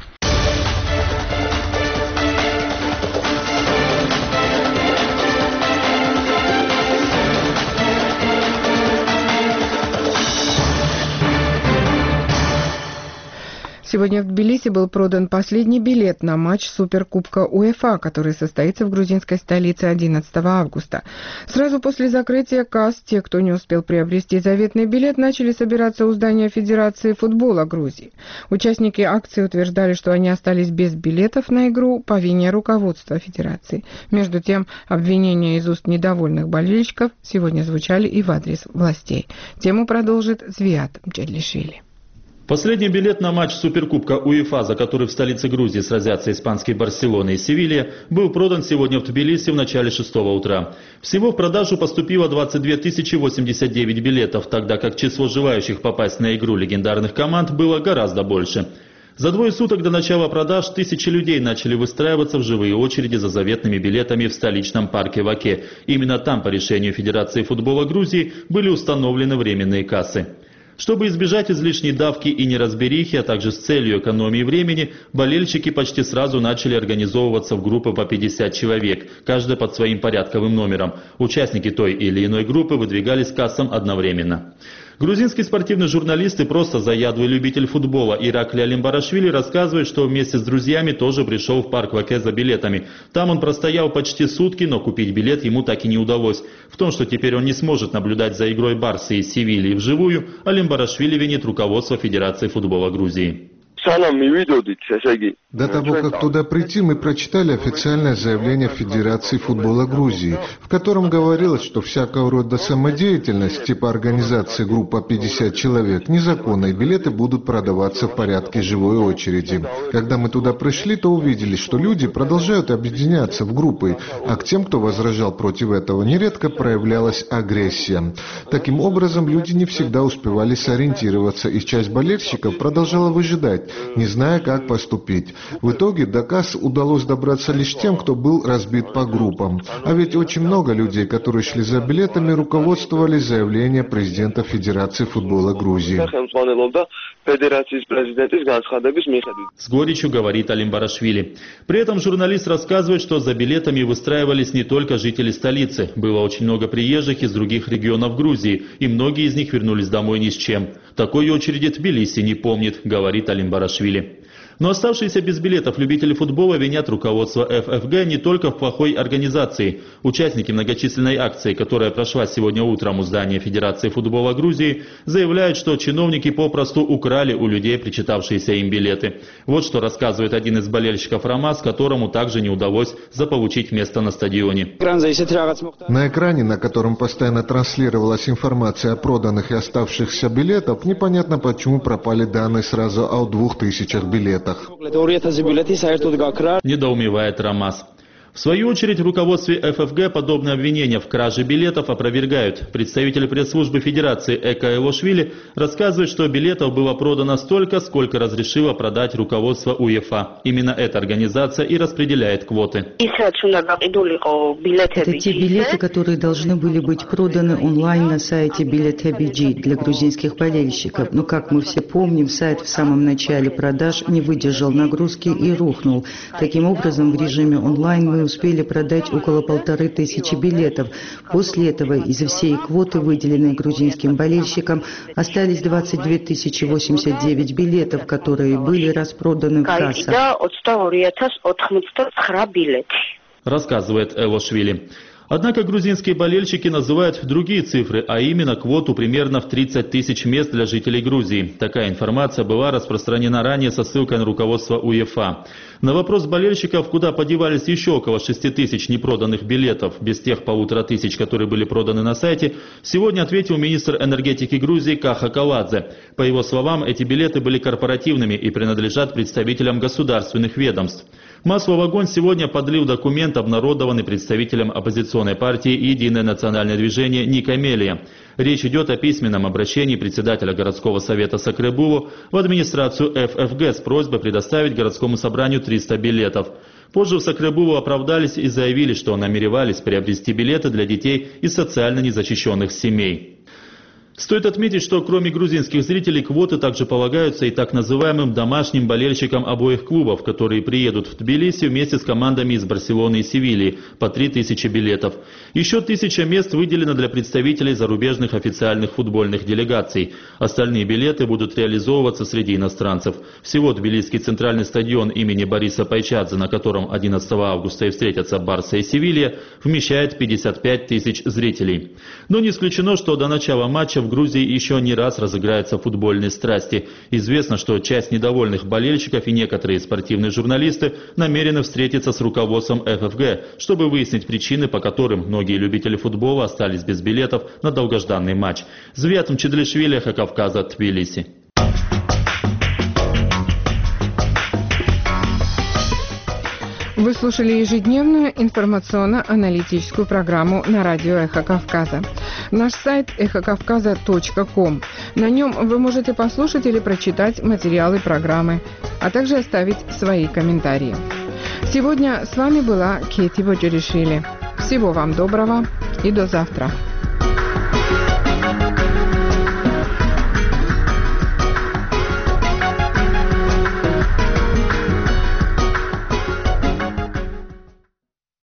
Сегодня в Тбилиси был продан последний билет на матч Суперкубка УЕФА, который состоится в грузинской столице 11 августа. Сразу после закрытия касс те, кто не успел приобрести заветный билет, начали собираться у здания Федерации футбола Грузии. Участники акции утверждали, что они остались без билетов на игру по вине руководства Федерации. Между тем, обвинения из уст недовольных болельщиков сегодня звучали и в адрес властей. Тему продолжит Звиат Мчадлишвили. Последний билет на матч Суперкубка УЕФА, за который в столице Грузии сразятся испанские Барселона и Севилья, был продан сегодня в Тбилиси в начале 6 утра. Всего в продажу поступило 22 089 билетов, тогда как число желающих попасть на игру легендарных команд было гораздо больше. За двое суток до начала продаж тысячи людей начали выстраиваться в живые очереди за заветными билетами в столичном парке Ваке. Именно там, по решению Федерации футбола Грузии, были установлены временные кассы. Чтобы избежать излишней давки и неразберихи, а также с целью экономии времени, болельщики почти сразу начали организовываться в группы по 50 человек, каждая под своим порядковым номером. Участники той или иной группы выдвигались к кассам одновременно. Грузинский спортивный журналист и просто заядлый любитель футбола Иракли Алимбарашвили рассказывает, что вместе с друзьями тоже пришел в парк Ваке за билетами. Там он простоял почти сутки, но купить билет ему так и не удалось. В том, что теперь он не сможет наблюдать за игрой Барсы и Севильи вживую, Алимбарашвили винит руководство Федерации футбола Грузии. До того, как туда прийти, мы прочитали официальное заявление Федерации футбола Грузии, в котором говорилось, что всякого рода самодеятельность, типа организации групп по 50 человек, незаконна, и билеты будут продаваться в порядке живой очереди. Когда мы туда пришли, то увидели, что люди продолжают объединяться в группы, а к тем, кто возражал против этого, нередко проявлялась агрессия. Таким образом, люди не всегда успевали сориентироваться, и часть болельщиков продолжала выжидать, не зная, как поступить. В итоге до касс удалось добраться лишь тем, кто был разбит по группам. А ведь очень много людей, которые шли за билетами, руководствовались заявлением президента Федерации футбола Грузии. С горечью говорит Алимбарашвили. При этом журналист рассказывает, что за билетами выстраивались не только жители столицы. Было очень много приезжих из других регионов Грузии, и многие из них вернулись домой ни с чем. Такой очереди Тбилиси не помнит, говорит Алимбарашвили. Но оставшиеся без билетов любители футбола винят руководство ФФГ не только в плохой организации. Участники многочисленной акции, которая прошла сегодня утром у здания Федерации футбола Грузии, заявляют, что чиновники попросту украли у людей причитавшиеся им билеты. Вот что рассказывает один из болельщиков Рамаз, которому также не удалось заполучить место на стадионе. На экране, на котором постоянно транслировалась информация о проданных и оставшихся билетах, непонятно почему пропали данные сразу о 2000 билетах. Недоумевает Рамаз. В свою очередь, в руководстве ФФГ подобные обвинения в краже билетов опровергают. Представитель пресс-службы Федерации Эка Илошвили рассказывает, что билетов было продано столько, сколько разрешило продать руководство УЕФА. Именно эта организация и распределяет квоты. Это те билеты, которые должны были быть проданы онлайн на сайте Билет.BG для грузинских болельщиков. Но, как мы все помним, сайт в самом начале продаж не выдержал нагрузки и рухнул. Таким образом, в режиме онлайн мы мы успели продать около 1500 билетов. После этого из всей квоты, выделенной грузинским болельщикам, остались 22 089 билетов, которые были распроданы в кассах. Рассказывает Эвошвили. Однако грузинские болельщики называют другие цифры, а именно квоту примерно в 30 тысяч мест для жителей Грузии. Такая информация была распространена ранее со ссылкой на руководство УЕФА. На вопрос болельщиков, куда подевались еще около 6 тысяч непроданных билетов, без тех 1500, которые были проданы на сайте, сегодня ответил министр энергетики Грузии Каха Каладзе. По его словам, эти билеты были корпоративными и принадлежат представителям государственных ведомств. Масло в огонь сегодня подлил документ, обнародованный представителем оппозиционной партии «Единое национальное движение» Ника Мелия. Речь идет о письменном обращении председателя городского совета Сакребулу в администрацию ФФГ с просьбой предоставить городскому собранию 300 билетов. Позже в Сакребулу оправдались и заявили, что намеревались приобрести билеты для детей из социально незащищенных семей. Стоит отметить, что кроме грузинских зрителей квоты также полагаются и так называемым домашним болельщикам обоих клубов, которые приедут в Тбилиси вместе с командами из Барселоны и Севильи, по 3000 билетов. Еще 1000 мест выделено для представителей зарубежных официальных футбольных делегаций. Остальные билеты будут реализовываться среди иностранцев. Всего Тбилисский центральный стадион имени Бориса Пайчадзе, на котором 11 августа и встретятся Барса и Севилья, вмещает 55 тысяч зрителей. Но не исключено, что до начала матча в Грузии еще не раз разыграются футбольные страсти. Известно, что часть недовольных болельщиков и некоторые спортивные журналисты намерены встретиться с руководством ФФГ, чтобы выяснить причины, по которым многие любители футбола остались без билетов на долгожданный матч. Звят Мчедлишвили, Эхо Кавказа, Тбилиси. Вы слушали ежедневную информационно-аналитическую программу на радио «Эхо Кавказа». Наш сайт эхокавказа.ком. На нем вы можете послушать или прочитать материалы программы, а также оставить свои комментарии. Сегодня с вами была Кети Боджеришвили. Всего вам доброго и до завтра.